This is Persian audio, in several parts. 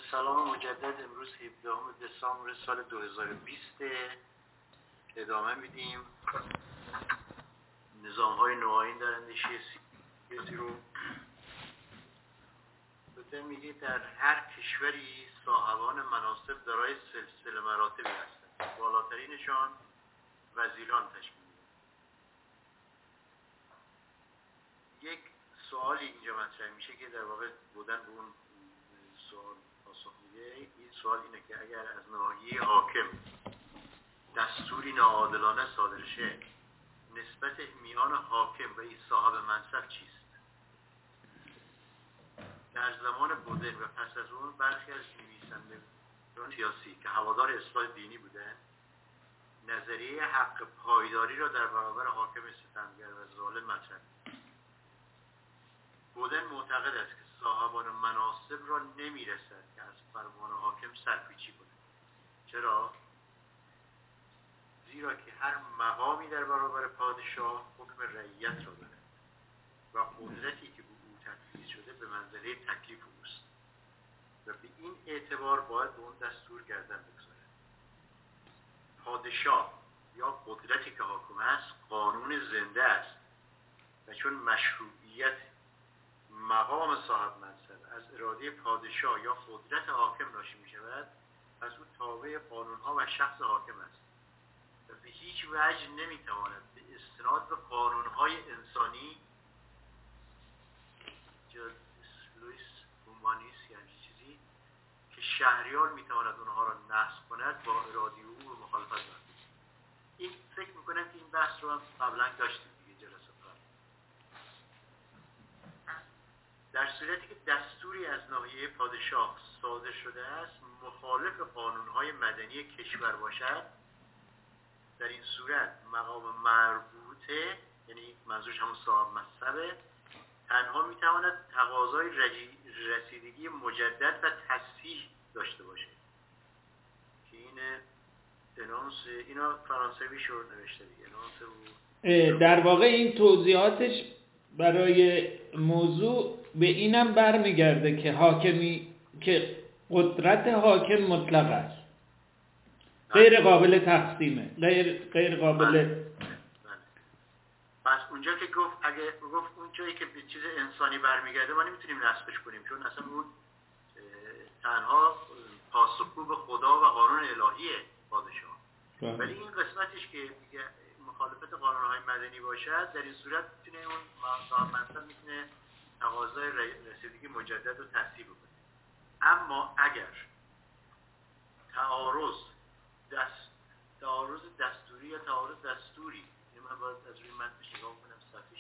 سلام مجدد. امروز 17 دسامبر سال 2020 ادامه میدیم نظام‌های نوآیین در اندیشه سیاسی رو. بوده میگه در هر کشوری صاحبان مناصب دارای سلسله مراتبی هستند. بالاترینشان وزیران تشکیل میدن. یک سوالی اینجا مطرح میشه که در واقع بودن به اون سوال پاسخ میده. این سوال اینه که اگر از ناحیه حاکم دستوری ناعادلانه صادر شه، نسبت میان حاکم و این صاحب منصب چیست؟ در زمان بودن و پس از اون برخی از نویسندگان سیاسی که هوادار اصلاح دینی بودند، نظریه حق پایداری را در برابر حاکم ستمگر و ظالم مطرح کرد. بودن معتقد است که صاحبان مناصب را نمیرسد که از فرمان حاکم سرپیچی کنند. چرا؟ زیرا که هر مقامی در برابر پادشاه حکم رعیت را دارد و قدرتی که به او تفویض شده به منزله تکلیف اوست و به این اعتبار باید به اون دستور گردن بگذارد. پادشاه یا قدرتی که حاکم است قانون زنده است و چون مشروعیت مقام صاحب منصب از اراده پادشاه یا قدرت حاکم ناشی می شود، پس او تابع قانونها و شخص حاکم است و به هیچ وجه نمی تواند به استناد به قانونهای انسانی لوئیس هومانیس یعنی چیزی که شهریار می تواند اونها را نصب کند با اراده او و مخالفت دارد. این فکر می کنم که این بحث رو هم قبلا داشتیم دیگه جلسه قبل. در صورتی که دستوری از ناحیه پادشاه صادر شده است مخالف قانونهای مدنی کشور باشد، در این صورت مقام مربوطه، یعنی منظورش همون صاحب منصبه، تنها میتواند تقاضای رسیدگی مجدد و تصحیح داشته باشه که این دنانس، اینا فرانسوی شور نوشته دیگه. در واقع این توضیحاتش برای موضوع به اینم برمیگرده که حاکمی که قدرت حاکم مطلق است، غیر قابل تقسیمه، غیر قابل. پس اونجا که گفت اگه گفت اون جایی که به چیز انسانی برمیگرده ما نمیتونیم نسبش کنیم، چون اصلا اون تنها پاسخگو به خدا و قانون الهیه پادشاه. ولی این قسمتش که میگه مخالفت قانونهای مدنی باشد، در این صورت میتونه اون صاحب منصب میتونه تقاضای رسیدگی مجدد رو تصحیح بکنه. اما اگر تعارض دستوری یا تعارض دستوری، من باید از روی متنش نگاه کنم صفحه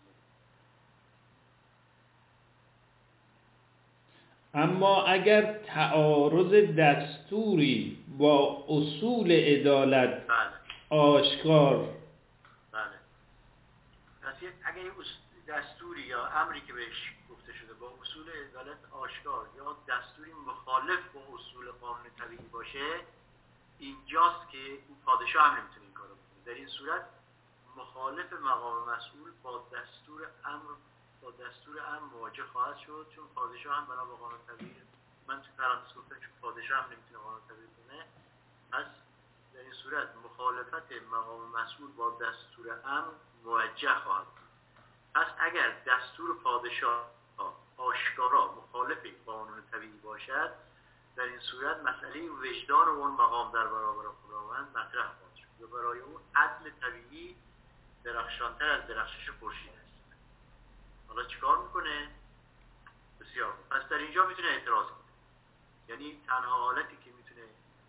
69. اما اگر تعارض دستوری با اصول عدالت آشکار، بله، پس اگر این دستوری یا امری که بهش گفته شده با اصول عدالت آشکار یا دستوری مخالف با اصول قانون طبیعی باشه، اینجاست که اون پادشاه هم نمیتونه این کارو بکنه. در این صورت مخالف مقام مسئول با دستور امر مواجه خواهد شد، چون پادشاه هم بنا به قانون طبیعی، من تو پرانتز گفتم چون پادشاه هم نمیتونه قانون طبیعی کنه، پس در این صورت مخالفت مقام مسئول با دستور امر موجه خواهد بود. پس اگر دستور پادشاه آشکارا مخالف قانون طبیعی باشد، در این صورت مسئله وجدان اون مقام در برابر خداوند مطرح خواهد شد و برای اون عدل طبیعی درخشانتر از درخشش خورشید است. حالا چیکار میکنه؟ بسیار خوب. پس در اینجا میتونه اعتراض کنه، یعنی تنها حالتی که میتونه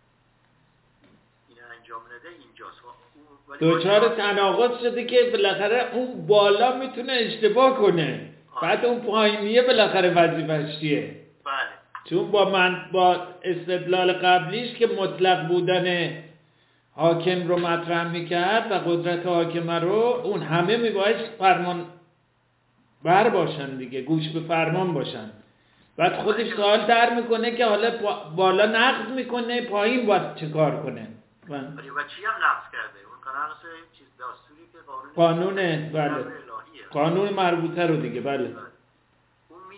این انجام نده اینجاست. دوچار تناقض شده که بالاخره اون بالا میتونه اشتباه کنه، بعد اون پایینیه بالاخره وظیفه‌ش چیه؟ بله، چون با استدلال قبلیش که مطلق بودن حاکم رو مطرح میکرد و قدرت حاکم رو، اون همه میبایست فرمان بر باشن دیگه، گوش به فرمان باشن. بعد خودش سوال در میکنه که حالا بالا نقض میکنه، پایین باید چه کار کنه؟ ولی و چی هم نقض کرده؟ اون نقض چیز دستوری که قانونه، بله، قانون مربوطه رو دیگه، بله. اون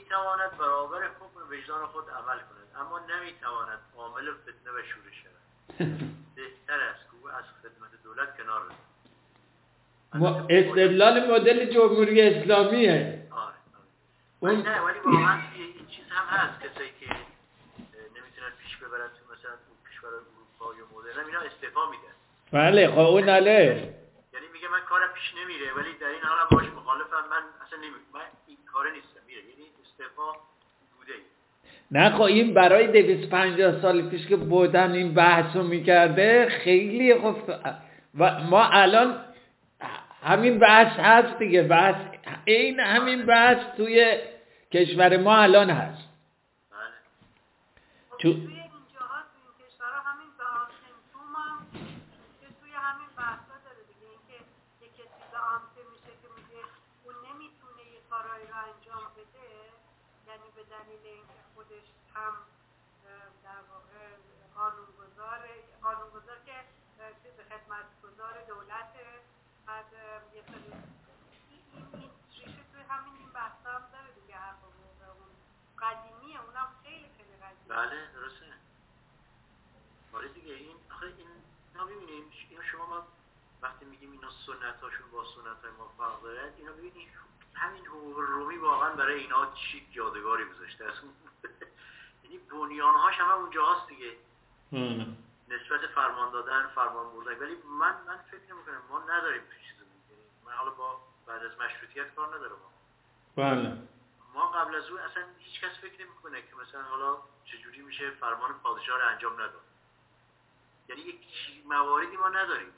میتواند برابر حکم وجدان خود عمل کند، اما نمیتواند عامل فتنه و شورش شود. بهتر است که او از خدمت دولت کنار رود. استدلال مدل جمهوری اسلامیه. آره. نه ولی واقعا این چیز هم هست، کسایی که نمیتونن پیش ببرن تو مثلا اون کشور اروپا یا مدرن، اینا استعفا میدن. بله خب اون ناله. یعنی میگه من کارم پیش نمیره ولی در این حال هم باش مخالفم، من اصلا من این کاره نیستم، میره. یعنی استعفا بوده ای. نه خب این برای 250 سال پیش که بودن این بحثو میکرده خیلی خب و ما الان همین بحث هست دیگه، بحث این همین بحث توی کشور ما الان هست. بله. توی اینجاها توی این کشورها همین به سمتوم هم که توی همین بحثا داره دیگه، اینکه یک کسی به آمته میشه که میگه اون نمیتونه یه کارایی رو انجام بده، یعنی به دلیل اینکه خودش هم در واقع قانونگذار که خدمتگزار دولته، بعد یه سری این ریشه توی همین این بحثا هم داره دیگه. حق حقوق اون قدیمیه، اونم خیلی خیلی قدیمیه. بله درسته. آره دیگه این آخه این ببینید اینو شما ما وقتی میگیم اینا سنتاشون با سنتای ما فرق داره، اینا ببینید همین حقوق رومی واقعا برای اینا چی یادگاری گذاشته است. یعنی بنیانهاش هم اونجا هست دیگه. نسبت فرمان دادن، فرمان بردن. ولی من فکر نمی‌کنم ما نداریم چیزی. یعنی من حالا با بعد از مشروطیت کار ندارم. بله. ما قبل از اون اصلا هیچ کس فکر نمی‌کنه که مثلا حالا چجوری میشه فرمان پادشاه رو انجام نداد. یعنی یک مواردی ما نداریم.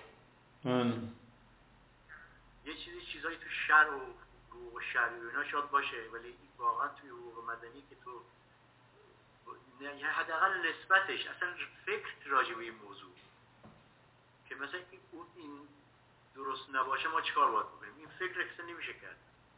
یه چیزایی تو شرع و حقوق شرعی و اینا شاید باشه، ولی واقعا توی حقوق مدنی که تو یعنی حداقل نسبتش اصلا فکر راجع به این موضوع که مثلا این درست نباشه ما چیکار باید بکنیم، این فکر اصلا نمیشه کرد.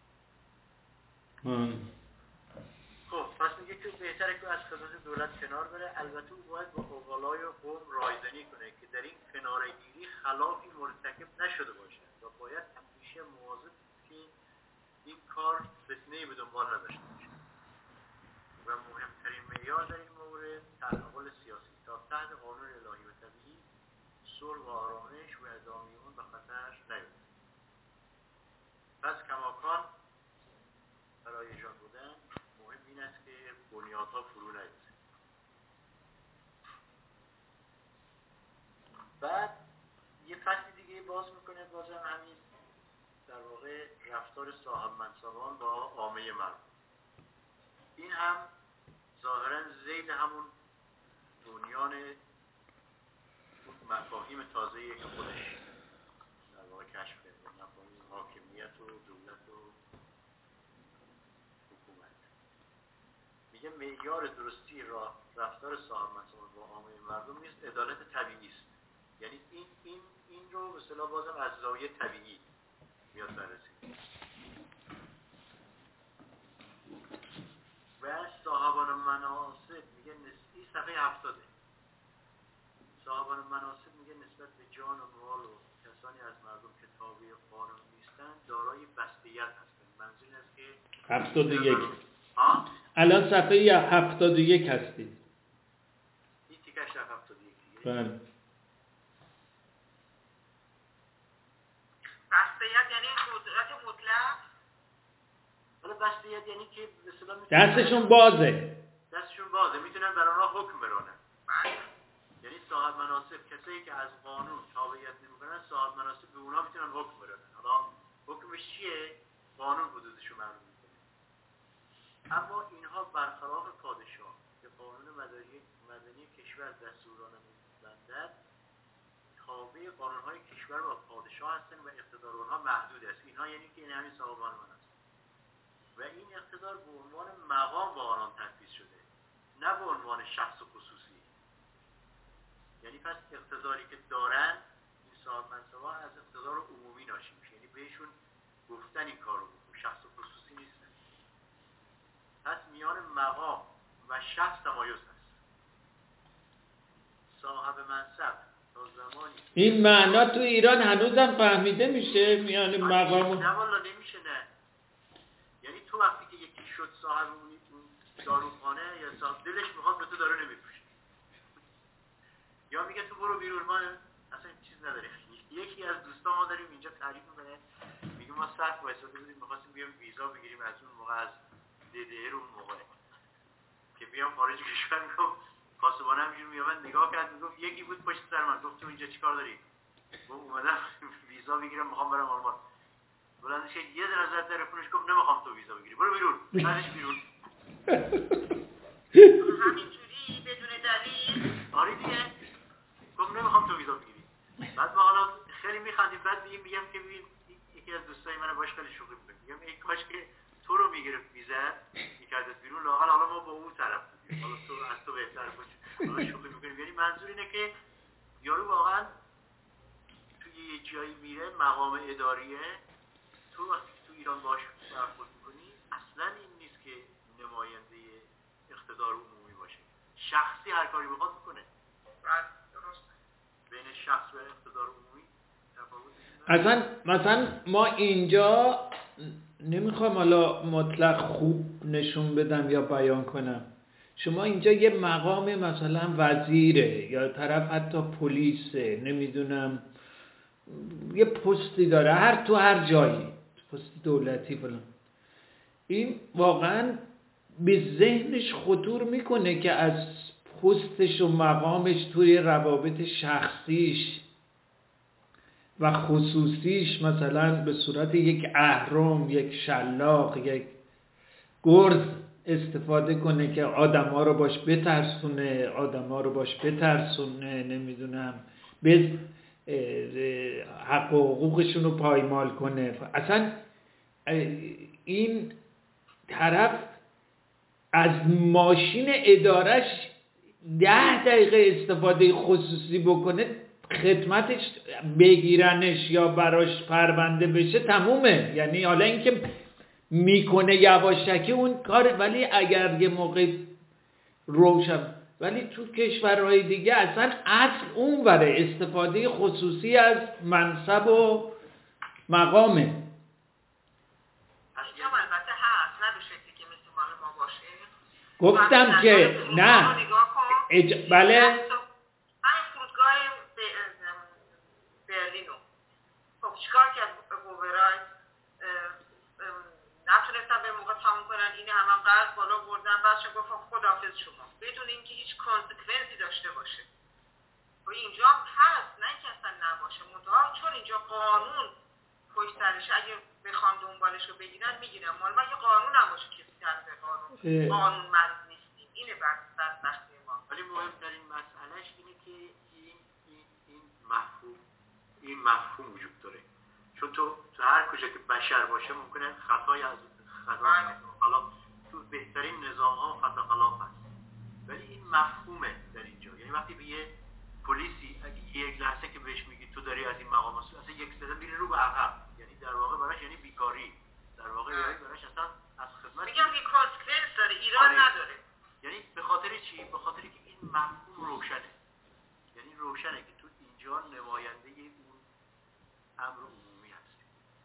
خب پس میگه که بهتره که از خدمت دولت کنار بره. البته او باید با عقلای قوم رایزنی کنه که در این کناره‌گیری خلافی مرتکب نشده باشه و باید همیشه مواظب که این کار فتنه‌ای به دنبال نداشته باشه. و مهمترین معیار در این مورد تعامل سیاسی تا تحت قانون الهی و طبیعی صلح و آرامش و ادامه اون به خطر نیفته. پس کماکان برای ایجاد بودن مهم این است که بنیادها فرو نیفته. بعد یه فصل دیگه باز میکنه، بازم همین در واقع رفتار صاحب منصبان با عامه مردم. این هم ظاهرا ذیل همون بنیان اون مفاهیم تازه‌ای که خودش در واقع کشف کرده، مفاهیم حاکمیت و دولت و حکومت. میگه معیار درستی رفتار صاحب منصبان با عامه مردم نیست، عدالت طبیعی است. یعنی این رو به اصطلاح بازم از زاویه طبیعی میاد بررسی. و صاحبان مناصب میگه نسبی صفحه 70. صاحبان مناصب میگه نسبت به جان و مال و کسانی از مردم که تابع قانون نیستند دارای بستگیت هستند. منظور این است که 71 الان صفحه 71 هستید. این تیکش در 71 دیگه. بله. بستگیت یعنی قدرت مطلق. حالا بستگیت یعنی که به اصطلاح دستشون بازه. میتونن بر آنها حکم برانن. یعنی صاحب مناصب کسایی که از قانون تابعیت نمیکنن، صاحب مناصب به اونها میتونن حکم برانن. حالا حکمش چیه؟ قانون حدودشو معلوم میکنه. اما اینها برخلاف پادشاه که قانون مدنی کشور دستورانه میبندد، تابع قانونهای کشور و پادشاه هستن و اقتدار اونها محدود است. اینها یعنی که این همین صاحبان مناصب و این اقتدار به عنوان مقام با آنان تنفیذ شده، نه به عنوان شخص و خصوصی. یعنی پس اقتداری که دارن این صاحب منصبان از اقتدار عمومی ناشی میشه، یعنی بهشون گفتن این کارو بکن، شخص و خصوصی نیستن. پس میان مقام و شخص تمایز هست. صاحب منصب تا زمانی این معنا تو ایران هنوزم فهمیده میشه میان مقام نه والا نمیشه. نه یعنی تو وقتی که یک شد صاحب اون داروخانه یا صاحب دلش میخواد به تو دارو نمیفروشه، یا میگه تو برو بیرون، ما اصلا چیز نداریم. یکی از دوستان ما داریم اینجا تعریف میکنه، میگه ما صف وایساده بودیم میخواستیم بیام ویزا بگیریم از اون موقع، از DDR اون موقع که بیام خارج کشور. میگم پاسبان همینجور میامد نگاه کرد، میگفت یکی بود پشت سر من، گفت تو اینجا چیکار داری؟ گفت اومدم ویزا بگیرم میخوام برم آلمان. بلند شد یه در نظر تلفنش گفت نمیخوام تو ویزا بگیری، برو بیرون. بعدش بیرون همینجوری بدون دلیل. آره دیگه، گفت نمیخوام تو ویزا بگیری. بعد ما حالا خیلی میخندیم، بعد میگم که ببین یکی از دوستای من باش خیلی شوخی می‌کنه، میگم ای کاش که تو رو میگرفت ویزا میکردت بیرون، لااقل حالا ما با اون طرف بودیم، حالا تو از تو بهتر بود. حالا شوخی می‌کنیم، یعنی منظور اینه که یارو واقعا توی یه جایی میره مقام اداریه، تو وقتی تو ایران باش برخورد می‌کنی اصلا این نیست که نماینده اقتدار عمومی باشه، شخصی هر کاری بخواد می‌کنه. بین شخص و اقتدار عمومی مثلا ما اینجا نمیخوام حالا مطلق خوب نشون بدم یا بیان کنم، شما اینجا یه مقام مثلا وزیره یا طرف حتی پلیسه، نمیدونم یه پستی داره، هر جایی پست دولتی فلان، این واقعا به ذهنش خطور میکنه که از پستش و مقامش توی روابط شخصیش و خصوصیش مثلا به صورت یک اهرم، یک شلاق، یک گرز استفاده کنه که آدما رو باش بترسونه، نمیدونم به حق و حقوقشون رو پایمال کنه. اصلا این طرف از ماشین ادارش 10 دقیقه استفاده خصوصی بکنه، خدمتش بگیرنش یا براش پرونده بشه تمومه. یعنی حالا اینکه میکنه یواشکی اون کار، ولی اگر یه موقع روشن، ولی تو کشورهای دیگه اصلا اصل اون بره استفاده خصوصی از منصب و مقامه. اینجا البته هست، نه به شکلی که مثل ما باشه. گفتم که نه بله همین فرودگاه برلینو خب چیکار کرد اوبرای؟ نتونستن به موقع تموم کنن، این هم قرض بالا بردن، بعدش گفتن خداحافظ شما، بدون اینکه هیچ کانسکونسی داشته باشه. و اینجا هست، نه اینکه اصلا نباشه، منتها چون اینجا قانون پشت سرش، اگه بخوام دنبالش رو بگیرن میگیرن. مال ما یه قانون هم باشه که طرف قانونمند نیستیم، اینه بدبختی ما. ولی مهمترین مسئلهش اینه که این مفهوم وجود داره، چون تو هر کجا که بشر باشه ممکنه خطای از خطا حالا تو بهترین نظام ها خطا خلاف هست، ولی این مفهومه در اینجا. یعنی وقتی به یه پلیسی اگه یک لحظه که بهش میگی تو داری از این مقام اصلا یک صدا میره رو به عقب، یعنی در واقع براش یعنی بیکاری، در واقع یعنی براش اصلا از خدمت میگم که کانسکونس داره، ایران نداره. یعنی به خاطر چی؟ به خاطر که این مفهوم روشنه، یعنی روشنه که تو اینجا نماینده اون امر عمومی هستی.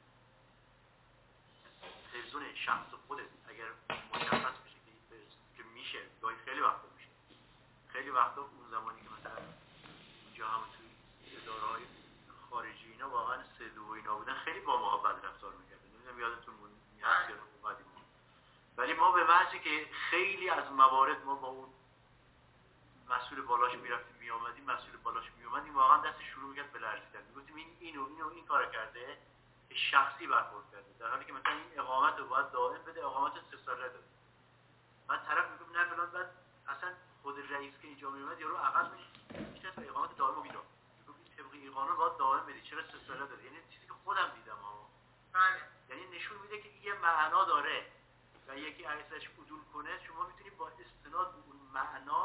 حضور شخص خودت اگر مشخص بشه که میشه، گاهی خیلی وقتا میشه، خیلی وقتا اون زمانی که مثلا اینجا هم توی اداره‌های خارجی اینا واقعا صدو و اینا بودن، خیلی با ما بد رفتار می‌کردن. نمیدونم یادتون هست یا اومدیم، ولی ما به محضی که خیلی از موارد ما با اون مسئول بالاش میرفتیم میامدیم، مسئول بالاش میومدیم، واقعا دست شروع میکرد به لرزیدن، میگفتیم این کار کرده که شخصی برخورد کرده، در حالی که مثلا این اقامت رو باید دائم بده، اقامت 3 ساله داره. بعد طرف میگفت نه فلان، بعد اصلا خود رئیس که اینجا میومد یارو عقب میشه تو اقامت دائم رو میداد، میگفت این طبق این قانون باید دائم بدی، چرا 3 ساله داره؟ یعنی چیزی که خودم دیدم ها. بله، یعنی نشون میده که یه معنا داره و یکی ازش عدول کنه، شما میتونید با استناد به اون معنا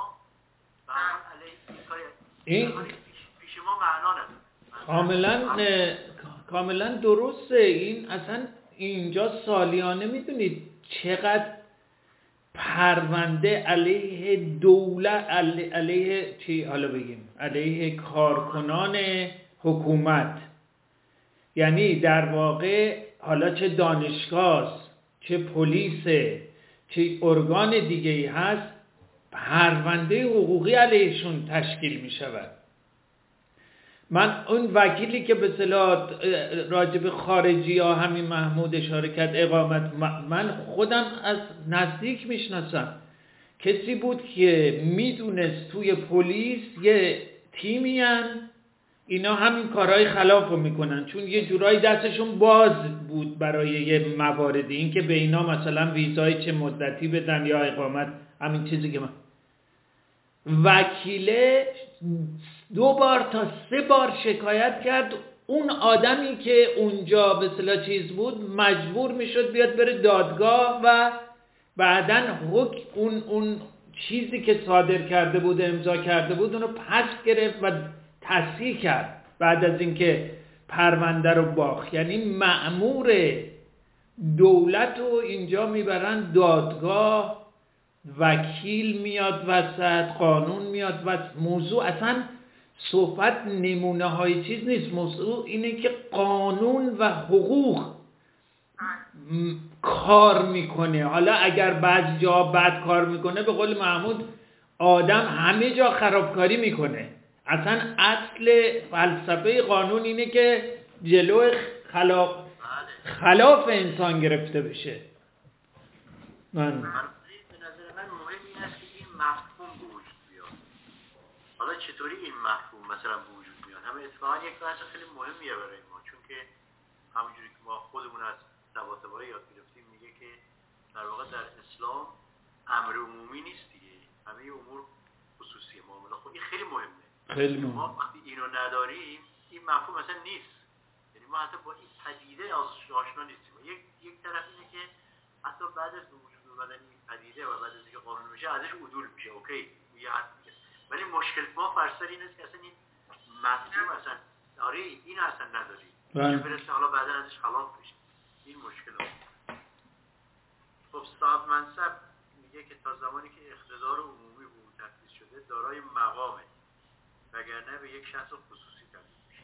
این پیش ما معنا نداره. کاملا درسته. این اصلا اینجا سالیانه میدونید چقدر پرونده علیه دولت، علیه چی حالا بگیم، علیه کارکنان حکومت، یعنی در واقع حالا چه دانشگاه، چه پلیس، چه ارگان دیگه ای هست، پرونده حقوقی علیهشون تشکیل می شود. من اون وکیلی که به اصطلاح راجب خارجی ها همین محمود اشاره کرد اقامت، من خودم از نزدیک میشناسم. کسی بود که میدونست توی پلیس یه تیمی هن اینا همین کارهای خلاف رو میکنن، چون یه جورایی دستشون باز بود برای یه مواردی، این که به اینا مثلا ویزای چه مدتی بدن یا اقامت، همین چیزی که من وکیله 2 بار تا 3 بار شکایت کرد. اون آدمی که اونجا به اصطلاح چیز بود مجبور میشد بیاد بره دادگاه و بعدن اون چیزی که صادر کرده بود، امضا کرده بود، اونو پس گرفت و تصحیح کرد بعد از اینکه پرونده رو باخت. یعنی مأمور دولت رو اینجا میبرن دادگاه، وکیل میاد وسط، قانون میاد وسط. موضوع اصلا صحبت نمونه های چیز نیست، موضوع اینه که قانون و حقوق کار میکنه. حالا اگر بعضی جا بد کار میکنه، به قول محمود آدم همه جا خرابکاری میکنه. اصلا اصل فلسفه قانون اینه که جلو خلاف انسان گرفته بشه. به نظر من مهم این است که این مفهوم به وجود بیاد. حالا چطوری این مفهوم مثلا به وجود بیاد؟ همه اتفاقا یک بحث خیلی مهمیه برای ما، چون که همونجوری که ما خودمون از طباطبایی یاد گرفتیم میگه که در واقع در اسلام امر عمومی نیست دیگه، همه امور خصوصی معامله. خب این خیلی مهمه. خیلی مهمه. ما وقتی اینو نداریم این مفهوم اصلا نیست. یعنی ما حتی با این پدیده آشنا نیستیم. یک طرف اینه که حتی بعد از وجود اومدن این پدیده و بعد از اینکه قانون میشه ازش عدول میشه، اوکی یه حد میگه، ولی مشکل ما فرسر این است که اصلا این مفهوم اصلا این اصلا نداریم که برسه حالا بعدا ازش خلاف بشه. این مشکل هست. خب صاحب منصب میگه که تا زمانی که اقتدار عمومی به او تفویض شده دارای مقامه، وگرنه به یک شخص خصوصی تبدیل میشه.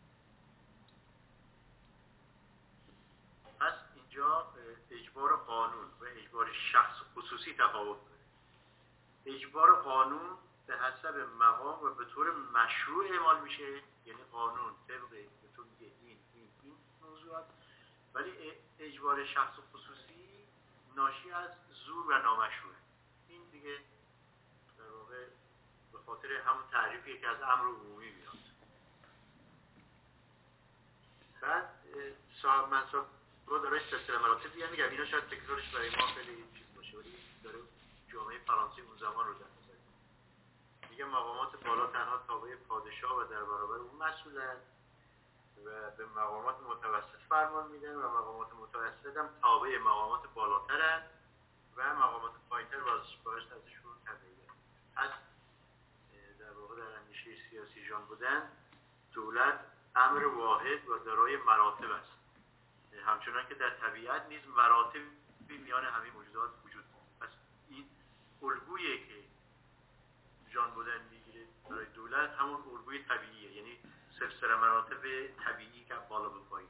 پس اینجا اجبار قانون و اجبار شخص خصوصی تفاوت داره. اجبار قانون به حسب مقام و به طور مشروع اعمال میشه، یعنی قانون طبق به طور میگه این موضوعات، ولی اجبار شخص خصوصی ناشی از زور و نامشروع. این دیگه در واقع به خاطر همون تعریفی که از امر عمومی میاد. بعد صاحب منصب رو داره سلسله مراتب دیگه میگم، اینا شاید تکرارش برای ما خیلی چیز باشه، ولی داره جامعه فرانسه اون زمان رو در نظر میگه مقامات بالا تنها تابع پادشاه و در برابر اون مسئولن و به مقامات متوسط فرمان میدن و مقامات متوسط هم تابع مقامات بالاترن و مقامات پایینتر باید ازشون تبعیت. از در واقع در اندیشه سیاسی ژان بودن دولت امر واحد و دارای مراتب است، همچنان که در طبیعت نیز مراتب میان همه موجودات وجود دارد. پس این الگویی که ژان بودن میگیره برای دولت همون الگوی طبیعیه، یعنی سلسله مراتب طبیعی که بالا به پایین.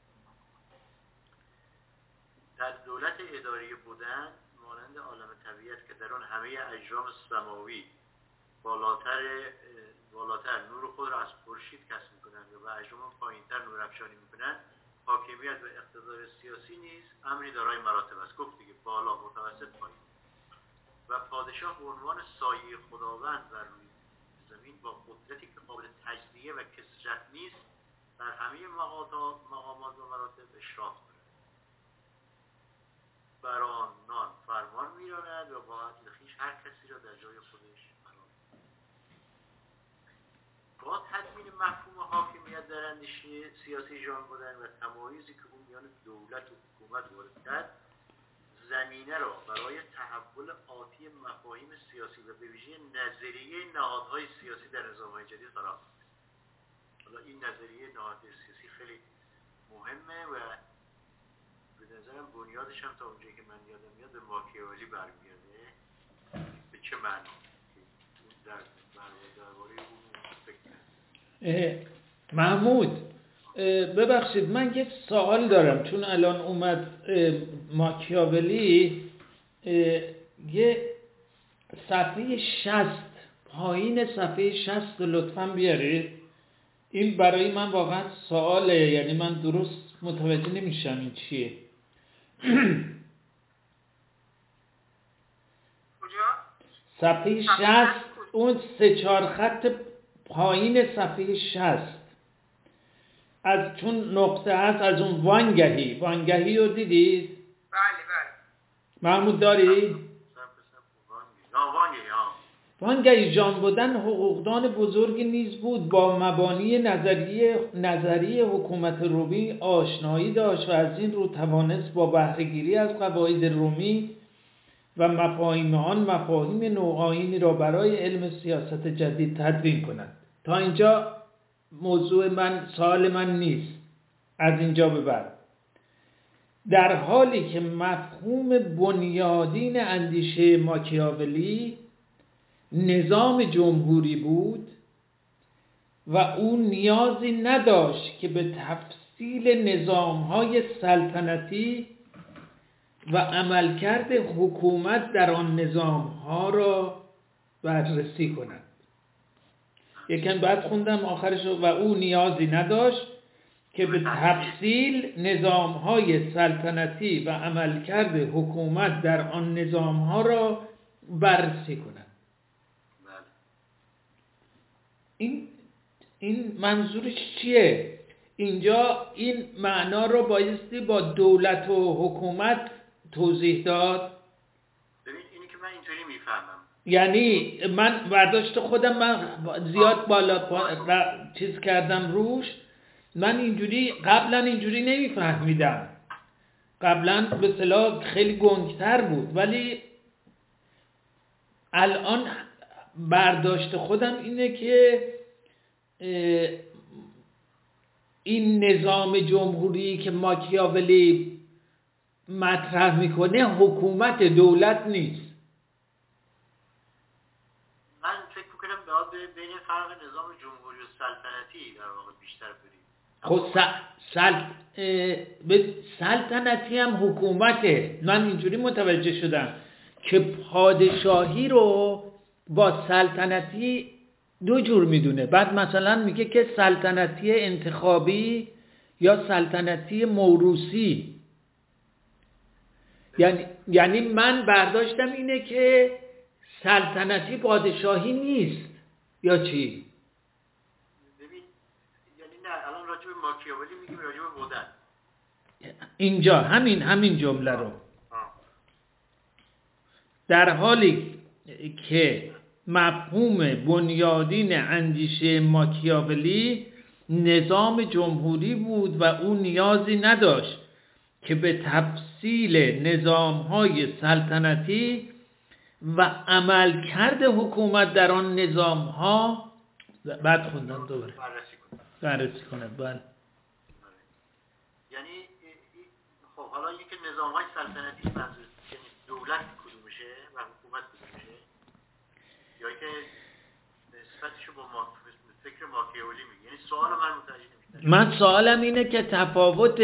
در دولت اداری بودن مانند عالم طبیعت که در آن همه اجرام سماوی بالاتر نور خود را از خورشید کسب می‌کنند و به اجرام پایین‌تر نور افشانی می‌کنند، حاکمیت و اقتدار سیاسی نیز امری دارای مراتب است. گفت دیگه بالا، متوسط، پایین. و پادشاه به عنوان سایه خداوند بر روی زمین با قدرتی که قابل تجزیه و کثرت نیست در همه مقامات و مراتب اشراف دارد. بر آنان فرمان می‌راند و با عدل خویش هر کسی را در جای خودش قرار می‌دهد. با تدوین مفهوم حاکمیت در اندیشه سیاسی ژان بودن و تمایزی که اون میان دولت و حکومت وارد کرد، زمینه را برای تحول آتی مفاهیم سیاسی و به ویژه نظریه نهادهای سیاسی در نظام‌های جدید فراهم کرد. حالا این نظریه نهادهای سیاسی خیلی مهمه و به نظرم بنیادش هم تا اونجایی که من یادم میاد به ماکیاولی برمیگرده. به چه معنی؟ درباره اون فکر محمود ببخشید من یه سوال دارم، چون الان اومد ماکیاولی. یه صفحه 60 پایین صفحه 60 لطفاً بیارید. این برای من واقعا سواله، یعنی من درست متوجه نمیشم این چیه. صفحه 60 اون 3-4 خط پایین صفحه 60 از چون نقطه هست از اون وانگهی رو دیدید؟ بله محمود داری؟ وانگهی جان بودن حقوقدان بزرگی نیز بود، با مبانی نظری حکومت رومی آشنایی داشت و از این رو توانست با بهره‌گیری از قواعد رومی و مفاهیم آن مفاهیم نوآیینی را برای علم سیاست جدید تدوین کند. تا اینجا موضوع من، سوال من نیست. از اینجا به بعد در حالی که مفهوم بنیادین اندیشه ماکیاولی نظام جمهوری بود و او نیازی نداشت که به تفصیل نظام‌های سلطنتی و عملکرد حکومت در آن نظام‌ها را بررسی کند. یکم بعد خوندم آخرش و او نیازی نداشت که به تفصیل نظام‌های سلطنتی و عملکرد حکومت در آن نظام‌ها را بررسی کند. این منظورش چیه؟ اینجا این معنا رو بایستی با دولت و حکومت توضیح داد. ببین اینی که من اینطوری میفهمم، یعنی من برداشت خودم، من زیاد بالا چیز کردم روش. من اینجوری قبلا اینجوری نمیفهمیدم، قبلا به اصطلاح خیلی گنگتر بود، ولی الان برداشت خودم اینه که این نظام جمهوری که ماکیاولی مطرح میکنه حکومت، دولت نیست. من فکر میکنم باید بین فرق نظام جمهوری و سلطنتی در واقع بیشتر بریم. خب سلطنتی هم حکومته. من اینجوری متوجه شدم که پادشاهی رو با سلطنتی دو جور میدونه. بعد مثلا میگه که سلطنتی انتخابی یا سلطنتی موروثی. یعنی من برداشتم اینه که سلطنتی پادشاهی نیست یا چی؟ ببین یعنی نه، الان راجع به ماکیاولی میگیم، راجع به بودن اینجا همین جمله رو در حالی که مفهوم بنیادین اندیشه ماکیاولی نظام جمهوری بود و او نیازی نداشت که به تفصیل نظام‌های سلطنتی و عملکرد حکومت در آن نظام‌ها بعد خوندم دوباره بررسی کنه. بله یعنی خب حالا اینکه نظام‌های سلطنتی منظور یعنی دولت کدومشه و حکومت کدومشه، یا که نسبتشو با فکر ماکیاولی میگه. یعنی سوال من متوجه نمیشم. من سوالم اینه که تفاوت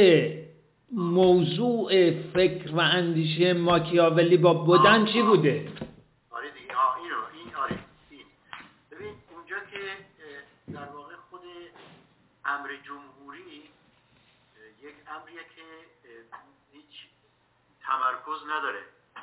موضوع فکر و اندیشه ماکیاولی با بودن چی بوده؟ آره دیگه این ببین اونجا که در واقع خود امر جمهوری یک امریه که هیچ تمرکز نداره.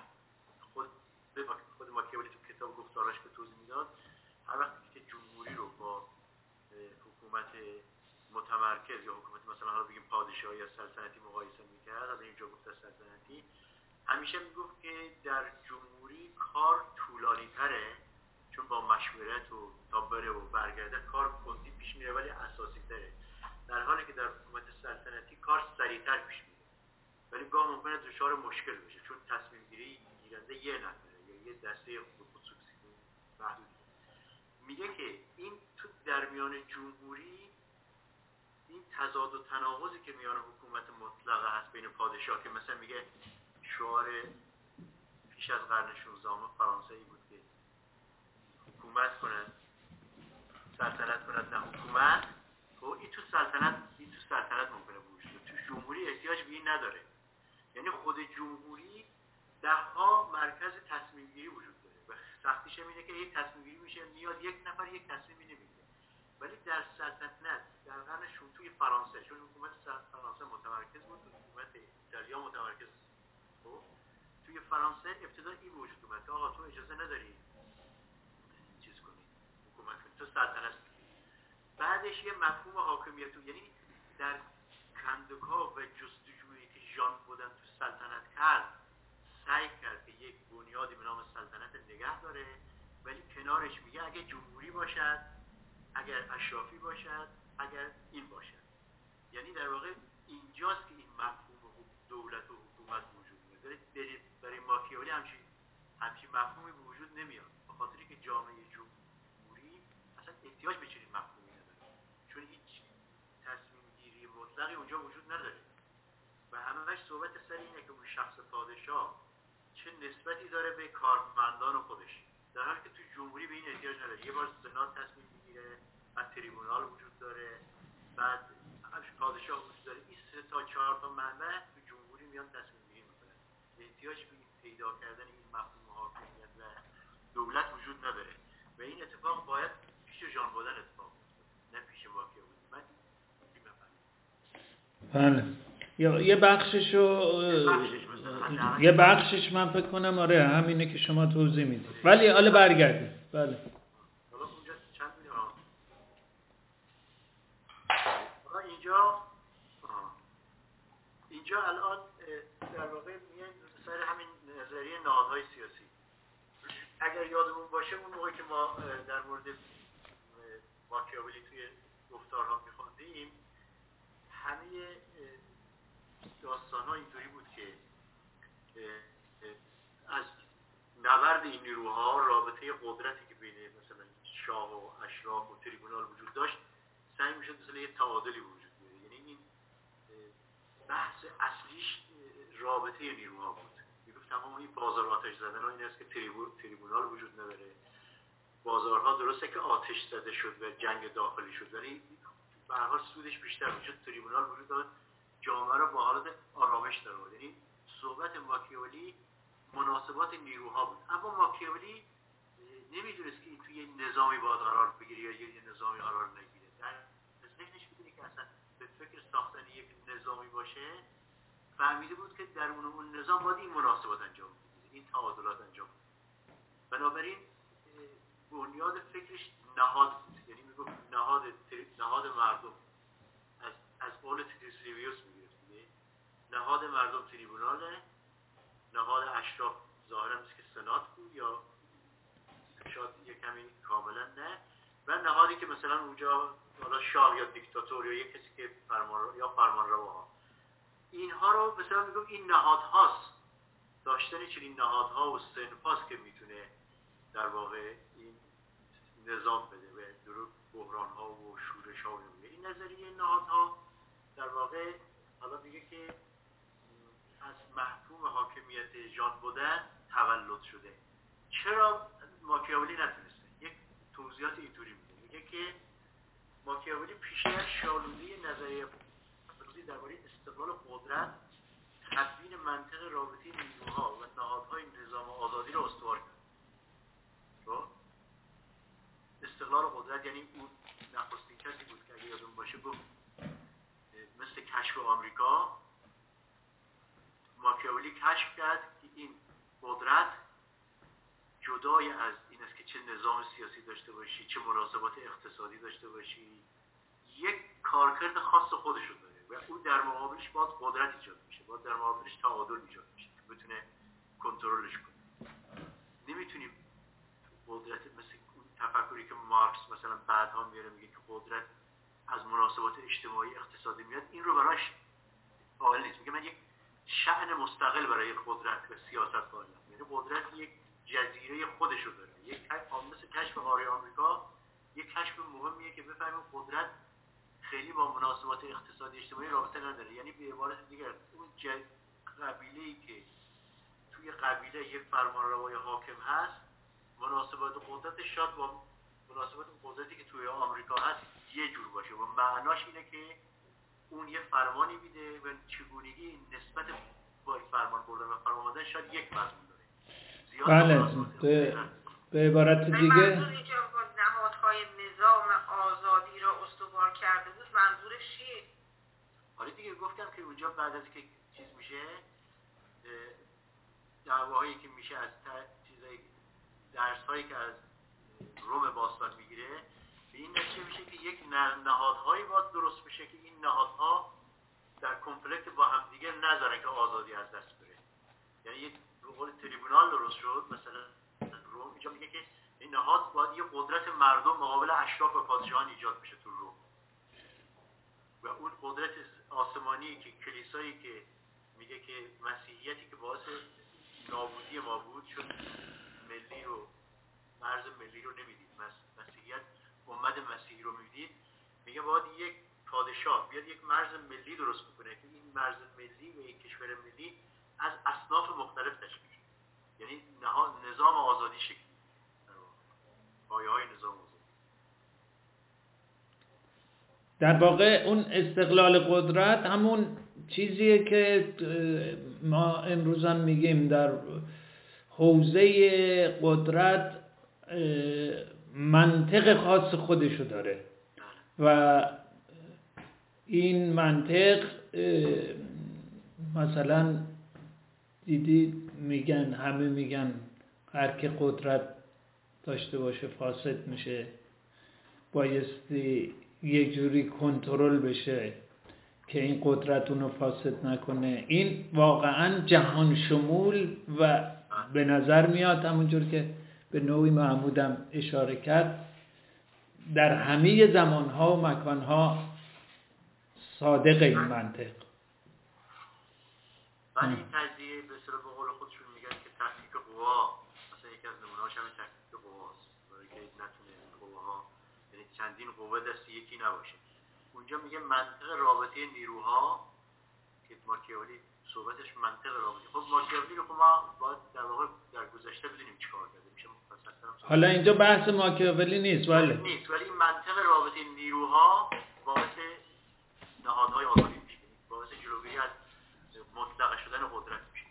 خود ماکیاولی تو کتاب گفتاراش به توضیح میداد هر وقتی که جمهوری رو با حکومت متمرکز یا حکومت مثلا حالا بگیم پادشاهی یا سلطنتی مقایسه میکرد، از اینجا گفته سلطنتی، همیشه میگفت که در جمهوری کار طولانی تره، چون با مشورت و تا بره و برگرده کار کندی پیش میره ولی اساسی تره، در حالی که در حکومت سلطنتی کار سریعتر پیش میره ولی گاه ممکنه دچار مشکل بشه، چون تصمیم گیری گیرنده یه نفره یا یه دسته خصوصی محدود. میگه که این تو در میان جمهوری این تضاد و تناقضی که میان حکومت مطلقه هست بین پادشاه، که مثلا میگه شعار پیش از قرن 16 فرانسوی بود که حکومت کنند سلطنت کنند نه حکومت، و این تو سلطنت ممکنه وجود داره، تو جمهوری احتیاج به این نداره. یعنی خود جمهوری ده‌ها مرکز تصمیم گیری وجود داره و سختیش اینه که یک تصمیم گیری میشه میاد یک نفر یک تصمیمی نمیگیره. ولی در سلطنت در قرن توی فرانسه، چون حکومت فرانسه متمرکز بود، حکومت ایتالیا متمرکز بود، توی فرانسه ابتدا این وجود اومد که آقا تو اجازه نداری چیز کنی، حکومت کنی، تو سلطنت کنی. بعدش یه مفهوم حاکمیت، یعنی در کندوکا و جستجویی که ژان بودن تو سلطنت کرد، سعی کرد که یک بنیادی به نام سلطنت نگه داره، ولی کنارش میگه اگه جمهوری باشد، اگر اشرافی باشد، اگر این باشد. یعنی در واقع اینجاست که این مفهوم دولت و حکومت وجود میاد. برای ماکیاولی همچین مفهومی به وجود نمیاد، به خاطری که جامعه جمهوری اصلا احتیاج به چنین مفهومی نداره، چون هیچ تصمیم گیری مطلقی اونجا وجود نداره و همش صحبت سر اینه که اون شخص پادشاه چه نسبتی داره به کارمندان خودش، در حالی که تو جمهوری به این احتیاج نداره. یه بار سنات تصمیم میگیره، بعد تریبونال وجود داره، بعد پادشاه وجود داره. این 3 تا 4 تا منبع تو جمهوری میان تصمیم گیری میکنن. احتیاج به این پیدا کردن این مفهوم حاکمیت و دولت وجود نداره و این اتفاق باید پیش ژان بودن اتفاق بیفته، نه پیش ماکیاولی. من بله، یه بخشش من فکر کنم آره همینه که شما توضیح میدید، ولی حالا برگردیم. بله حالا اونجا چند میدیم اینجا الان در واقع میایم سر همین نظریه نهادهای سیاسی. اگر یادمون باشه اون موقع که ما در مورد ماکیاولی توی گفتارها میخوندیم، همه داستان‌ها اینطوری بود که از نبرد این نیروها، رابطه قدرتی که بین مثلا شاه و اشراف و تریبونال وجود داشت، سعی میشد مثلا یه تعادلی وجود بیاره. یعنی این بحث اصلیش رابطه نیروها بود. میگفت تمام این بازار آتش زدن ها این است که تریبونال وجود نداره. بازارها درسته که آتش زده شد و جنگ داخلی شد، ولی به هر حال سودش بیشتر بود، چون تریبونال وجود داشت، جامعه را با حالت آرامش در آورد. یعنی صحبت ماکیاولی مناسبات نیروها بود. اما ماکیاولی نمیدونست که این توی نظامی باید قرار بگیره یا یه نظامی قرار نگیره. در ذهنش میدونه که اصلا به فکر ساختن یک نظامی باشه، فهمیده بود که در اون نظام باید این مناسبات انجام بگیره، این تعادلات انجام بگیره. بنابراین بنیاد فکرش نهاد بود. یعنی میگفت نهاد مردم، از قول تیتوس میگرفت دیگه، نهاد مردم تریبوناله، نهاد اشراف ظاهرا مثل که سنات بود یا شاید یک کمی کاملا نه، و نهادی که مثلا اونجا حالا شاه یا دیکتاتور یا یک کسی که فرمانرواها، اینها رو مثلا میگم این نهادهاست، داشتن چنین نهادها و صنفاست که میتونه در واقع این نظام بده و درو بحرانها و شورش‌ها و این نظریه نهادها در واقع حالا میگه که از مفهوم حاکمیت ژان بودن تولد شده. چرا ماکیاولی نتونسته؟ یک توضیحات اینطوری میگه که ماکیاولی پیش از شالودی نظریه درباره استقلال قدرت، تدوین منطق رابطه نیروها و نهادهای نظام آزادی را استوار کرد. استقلال قدرت یعنی اون نخستین کسی بود که اگه یادون باشه گفت مثل کشف آمریکا، ماکیاولی کشف کرد که این قدرت جدای از این است که چه نظام سیاسی داشته باشی، چه مناسبات اقتصادی داشته باشی، یک کارکرد خاص خودشو داره و اون در مقابلش باید قدرت ایجاد میشه، باید در مقابلش تعادل ایجاد میشه که بتونه کنترلش کنه. نمیتونیم قدرت مثل اون تفکری که مارکس مثلا بعدها میاره میگه که قدرت از مناسبات اجتماعی اقتصادی میاد، این رو براش قائل نیست. میگه من یک شأن مستقل برای قدرت و سیاست قائلم. یعنی قدرت یک جزیره خودشو داره. یک مثل کشف قاره آمریکا یک کشف مهمیه که بفهمیم قدرت خیلی با مناسبات اقتصادی اجتماعی رابطه نداره. یعنی به عبارت دیگر اون قبیله‌ای که توی قبیله یک فرمانروای حاکم هست، مناسبات قدرتش شاید با مناسبات قدرتی که توی آمریکا هست یه جور باشه و معناش اینه که اون یه فرمانی میده و چگونگی نسبت با فرمان بردن و فرمان آمدن شاید یک مضمون داره. زیاد بله، به عبارت دیگه منظور اینجا با نهادهای نظام آزادی را استوار کرده بود منظورش چیه؟ حالا دیگه گفتم که اونجا بعد از که چیز میشه دعواهایی که میشه از چیزای درس‌هایی که از روم باستان میگیره به این نتیجه میشه که یک نهادهایی باید درست بشه که این نهادها در کنفلیکت با همدیگه نذارن که آزادی از دست بره. یعنی یک به قول تریبونال درست شد مثلا روم اینجا میگه که این نهاد باید یه قدرت مردم مقابل اشراف و پادشاهان ایجاد بشه تو روم و اون قدرت آسمانی که کلیسایی که میگه که مسیحیتی که باعث نابودی ما بود چون ملی رو مرز ملی رو نمیدید مسیحیت امت مسیحی رو میدید میگه باید یک پادشاه بیاد یک مرز ملی درست بکنه که این مرز ملی و یک کشور ملی از اصناف مختلف تشکیل شد یعنی نظام آزادی شکلی پایه‌های نظام آزادی در واقع اون استقلال قدرت همون چیزیه که ما امروزم میگیم در حوزه قدرت منطق خاص خودشو داره و این منطق مثلا دیدید میگن همه میگن هر که قدرت داشته باشه فاسد میشه بایستی یک جوری کنترل بشه که این قدرت اونو فاسد نکنه. این واقعا جهان شمول و به نظر میاد همونجور که به نوعی محمودم اشاره کرد در همه زمانها و مکانها صادق این منطق. ولی این تجزیه به اصطلاح به قول خودشون میگن که تفکیک قوا مثلا یکی از نمونه‌هاش همین تفکیک قواست برای که نتونه قواها یعنی چندین قوه دست یکی نباشه. اونجا میگه منطق رابطه نیروها که ماکیاولی صحبتش منطق رابطه خب ماکیاولی رو ما باید در واقع در گذشته بدونیم چیکار کرده میشه مفصل. حالا اینجا بحث ماکیاولی نیست ولی منطق رابطه نیروها باعث نهادهای آزادی میشه باعث جلوگیری از مطلقه شدن قدرت میشه.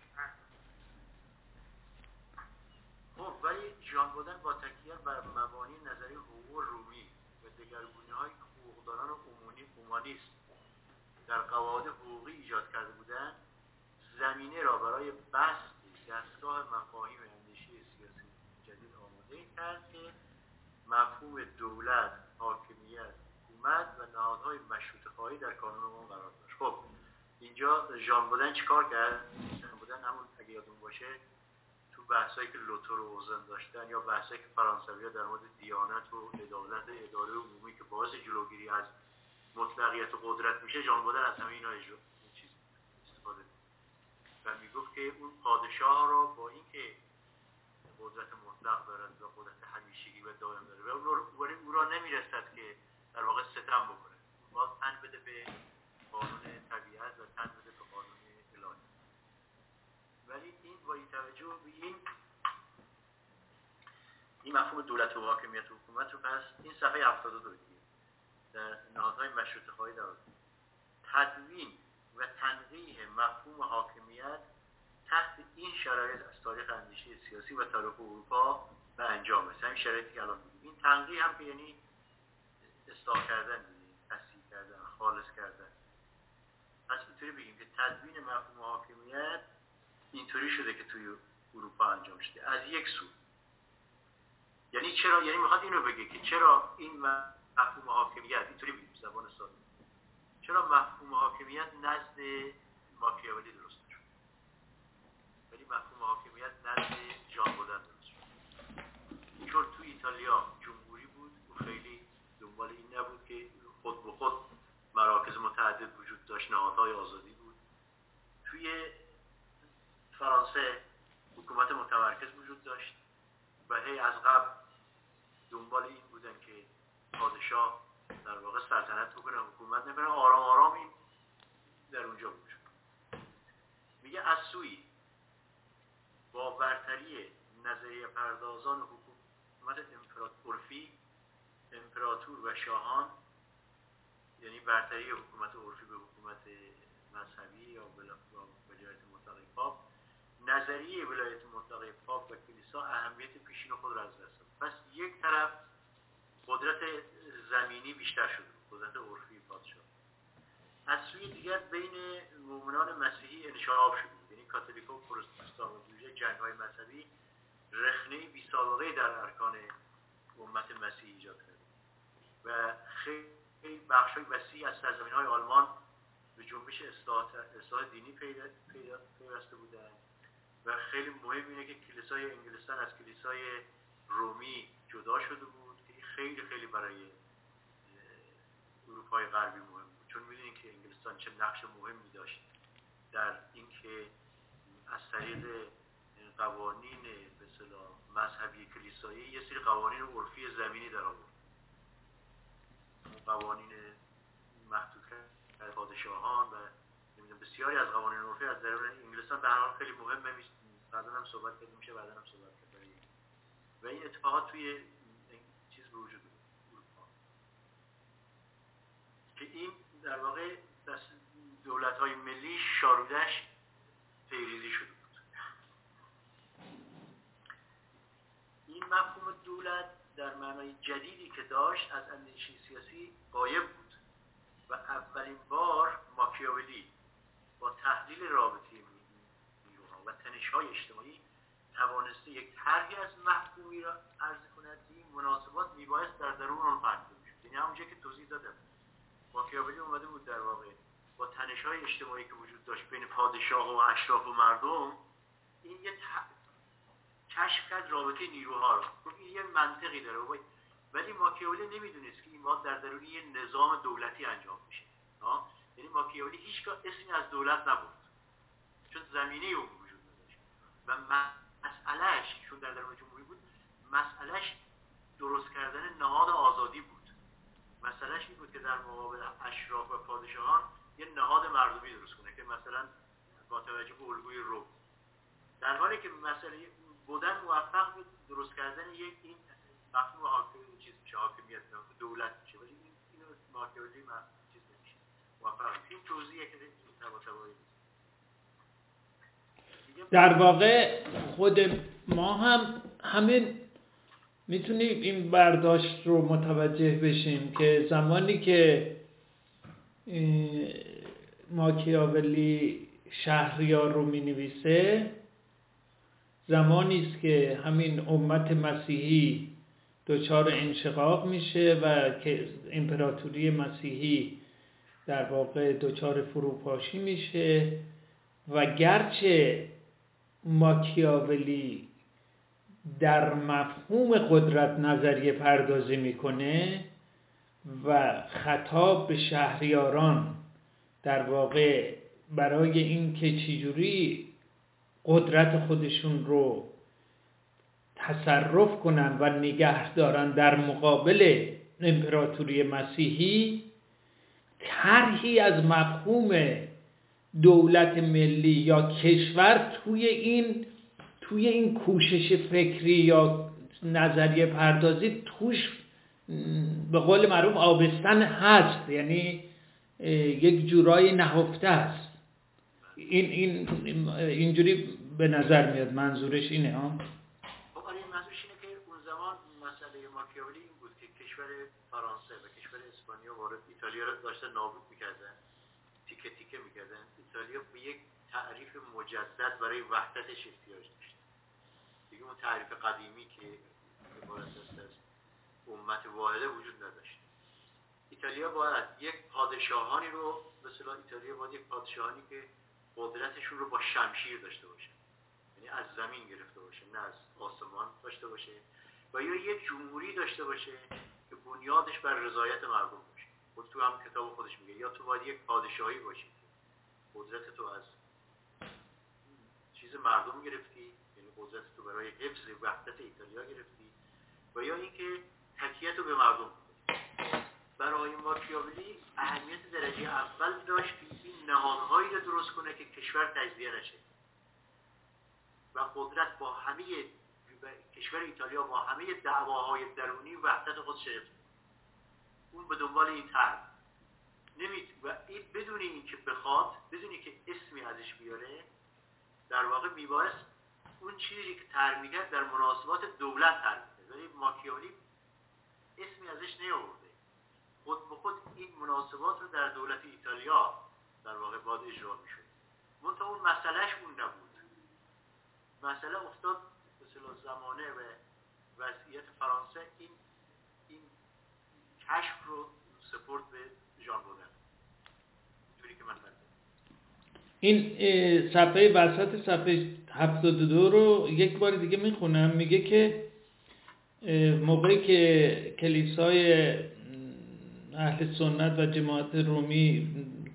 خب ولی ژان بودن با تکیه بر مبانی نظری حقوق رومی و دگرگونی‌های حقوقدانان اومانیست در قواعد حقوقی ایجاد کرده بودند زمینه را برای بسط دستگاه مفاهیم اندیشه سیاسی جدید آماده کرد که مفهوم دولت، حاکمیت، حکومت و نهادهای مشروطه‌خواهی در کانون ما قرار داشت. خب اینجا ژان بودن چیکار کرد؟ ژان بودن همون اگه یادتون باشه تو بحثایی که لوتور و اوزن داشتن یا بحثایی که فرانسوی‌ها در مورد دیانت و عدالت اداره عمومی که باعث جلوگیری از مطلقیت و قدرت میشه ژان بودن از همه اینا چیز استفاده و میگفت که اون پادشاه را با اینکه قدرت مطلق دارد و قدرت همیشگی و دائم داره و او را نمیرسد که در واقع ستم بکنه باز تن بده به قانون طبیعت و تن بده به قانون الهی. ولی این با این توجه به این مفهوم دولت و حاکمیت و حکومت رو پس این صفحه 72 دیگه در نهادهای مشروطه‌خواهی در تدوین و تنقیح مفهوم حاکمیت تحت این شرایط از تاریخ اندیشه سیاسی و تاریخ اروپا به انجام رسید. این شرایطی که الان می‌بینیم این تنقیح هم که یعنی اصلاح کردن تصحیح کردن خالص کردن. پس اینطوری بگیم که تدوین مفهوم حاکمیت اینطوری شده که توی اروپا انجام شده از یک سو یعنی چرا یعنی میخواد اینو بگه که چرا این مفهوم حاکمیت اینطوری بگیم زبان ساده چرا مفهوم حاکمیت نزد ماکیاولی درست نشد ولی مفهوم حاکمیت نزد ژان بودن درست شد چون تو ایتالیا جمهوری بود و خیلی دنبال این نبود که خود به خود مراکز متعدد وجود داشت نهادهای آزادی بود. توی فرانسه حکومت متمرکز وجود داشت و هی از قبل دنبال این بودن که پادشاه در واقع سلطنت بکنه حکومت نکنه آرام آرام این در اونجا بود. میگه از سوی با برتری نظریه پردازان حکومت عرفی امپراتور و شاهان یعنی برتری حکومت عرفی به حکومت مذهبی یا ولایت مطلقه پاپ، نظریه ولایت مطلقه پاپ و کلیسا اهمیت پیشین خود را از دست داد. پس یک طرف قدرت زمینی بیشتر شده، قدرت عرفی پادشاه. از سوی دیگر بین مؤمنان مسیحی انشعاب شده، یعنی کاتولیک و پروتستان و ویژه جنگ‌های مذهبی رخنه‌ای بی‌سابقه در ارکان امت مسیحی ایجاد کرد و خیلی بخش‌های وسیعی از سرزمین‌های آلمان به جنبش اصلاح دینی پیوسته بودند و خیلی مهم اینه که کلیسای انگلستان از کلیسای رومی جدا شده بود که خیلی خیلی برای اروپای غربی مهم بود، چون می‌دونید که انگلستان چه نقش مهمی داشت در اینکه از طریق قوانین به اصطلاح مذهبی کلیسایی یه سری قوانین عرفی زمینی در آورد. قوانین محدود کردن پادشاهان و بسیاری از قوانین عرفی از درون انگلستان به هر حال خیلی مهمه. بعداً هم صحبت کرده میشه، بعداً هم صحبت کرده و این اتفاقات توی چیز به وجود اروپا که این در واقع دولت‌های ملی شارودش پیریزی شده بود. این مفهوم دولت در معنای جدیدی که داشت از اندیشه سیاسی غایب بود و اولین بار ماکیاولی با تحلیل رابطه نیروها و تنش‌های اجتماعی توانسته یک طرحی از مفهومی را عرضه کند که این مناسبات میبایست در درون آن فهمیده میشد. یعنی همونجا که توضیح دادم ماکیاولی اومده بود در واقع با تنش‌های اجتماعی که وجود داشت بین پادشاه و اشراف و مردم، این یه کشف کرد رابطه نیروها رو. این یه منطقی داره ولی ماکیاولی نمیدونست که این باید در درون یه نظام دولتی انجام میشه. یعنی ماکیاولی هیچگاه اسمی از دولت نبرد چون زمینه اون وجود نداشت و مسئلهش چون در درون جمهوری بود، مسئلهش درست کردن نهاد آزادی بود. مسئلهش این بود که در مقابل اشراف و پادشاهان یه نهاد مردمی درست کنه که مثلا با توجه به الگوی روم، در حالی که مسئله بودن موفق بود درست کردن یک این مفهوم حاکمیت دولت میشه، ولی اینو ماکیاولی چیز نمیشه موفق. این توضیحه که تبایی در واقع خود ما هم همین میتونیم این برداشت رو متوجه بشیم که زمانی که ماکیاولی شهریار رو مینویسه زمانی است که همین امت مسیحی دچار انشقاق میشه و که امپراتوری مسیحی در واقع دچار فروپاشی میشه و گرچه ماکیاولی در مفهوم قدرت نظریه پردازی میکنه و خطاب به شهریاران در واقع برای اینکه چجوری قدرت خودشون رو تصرف کنن و نگه دارن در مقابل امپراتوری مسیحی، طرحی از مفهوم دولت ملی یا کشور توی این کوشش فکری یا نظریه پردازی توش به قول معروف آبستن هست، یعنی یک جورای نهفته است. اینجوری به نظر میاد منظورش اینه ها. خب آره منظورش اینه که اون زمان مسئله ماکیاولی این بود که کشور فرانسه و کشور اسپانیا وارد ایتالیا رو داشتن نابود میکردن، تیکه تیکه میکردن. ایتالیا به یک تعریف مجدد برای وحدتش احتیاج داشت. دیگه اون تعریف قدیمی که عبارت است از امت واحده وجود نداشت. ایتالیا باید یک پادشاهانی رو مثلا ایتالیا باید یک پادشاهانی که قدرتشون رو با شمشیر داشته باشه، یعنی از زمین گرفته باشه نه از آسمان داشته باشه، و یا یک جمهوری داشته باشه که بنیادش بر رضایت مردم باشه. خود تو هم کتاب خودش میگه یا تو باید یک پادشاهی باشی قدرت تو از چیز مردم گرفتی، یعنی قدرت تو برای حفظ وحدت ایتالیا گرفتی، و یا اینکه تکیه تو به مردم. برای ماکیاولی اهمیت درجه اول داشت که این نهادهایی رو درست کنه که کشور تجزیه نشه و قدرت با همه کشور ایتالیا با همه دعواهای درونی وحدت خودش حفظ. اون به دنبال این طرح و این بدون اینکه بخواد، بدون اینکه اسمی ازش بیاره، در واقع میبایست اون چیزی که طرح میکرد در مناسبات دولت طرح میکرد، ولی ماکیاولی اسمی ازش نیاورده، خود به خود این مناسبات رو در دولت ایتالیا در واقع باید اجرا میشد. منتها اون مسئلهش اون نبود. مسئله افتاد به اصطلاح زمانه و وضعیت فرانسه این کشف رو سپرد به ژان بودن، جوری که من این صفحه وسط صفحه 72 رو یک بار دیگه میخونم. میگه که موقعی که کلیسای اهل سنت و جماعت رومی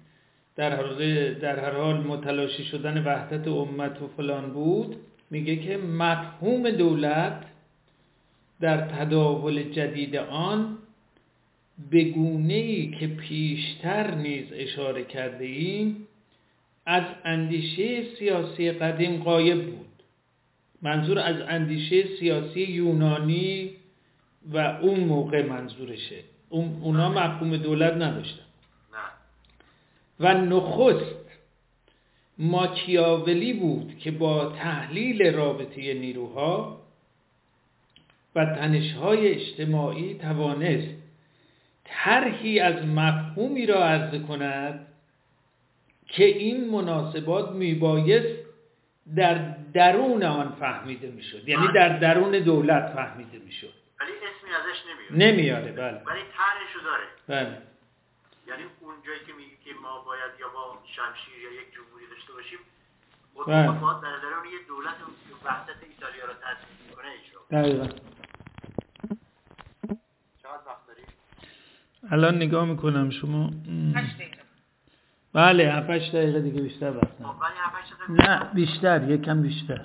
در هر حال متلاشی شدن وحدت امت و فلان بود، میگه که مفهوم دولت در تداول جدید آن به گونه‌ای که پیشتر نیز اشاره کرده ایم از اندیشه سیاسی قدیم غایب بود. منظور از اندیشه سیاسی یونانی و اون موقع منظورشه. اونا مفهوم دولت نداشتن. و نخست ماکیاولی بود که با تحلیل رابطه نیروها و تنش‌های اجتماعی توانست طرحی از مفهومی را عرضه کند که این مناسبات میبایست در درون آن فهمیده میشد، یعنی در درون دولت فهمیده میشد، ولی اسمی ازش نمیاره. بله. ولی طرحشو داره. بله. یعنی اون جایی که میگه که ما باید یا با شمشیر یا یک جمهوری داشته باشیم، باید در درون یک دولت وحدت ایتالیا را تأسیس کنه اجرا. دقیقاً. چقدر وقت داری؟ الان نگاه میکنم شما 8 دقیقه. بله 7-8 دقیقه دیگه بیشتر وقت خب ولی 7-8 دقیقه نه بیشتر، یکم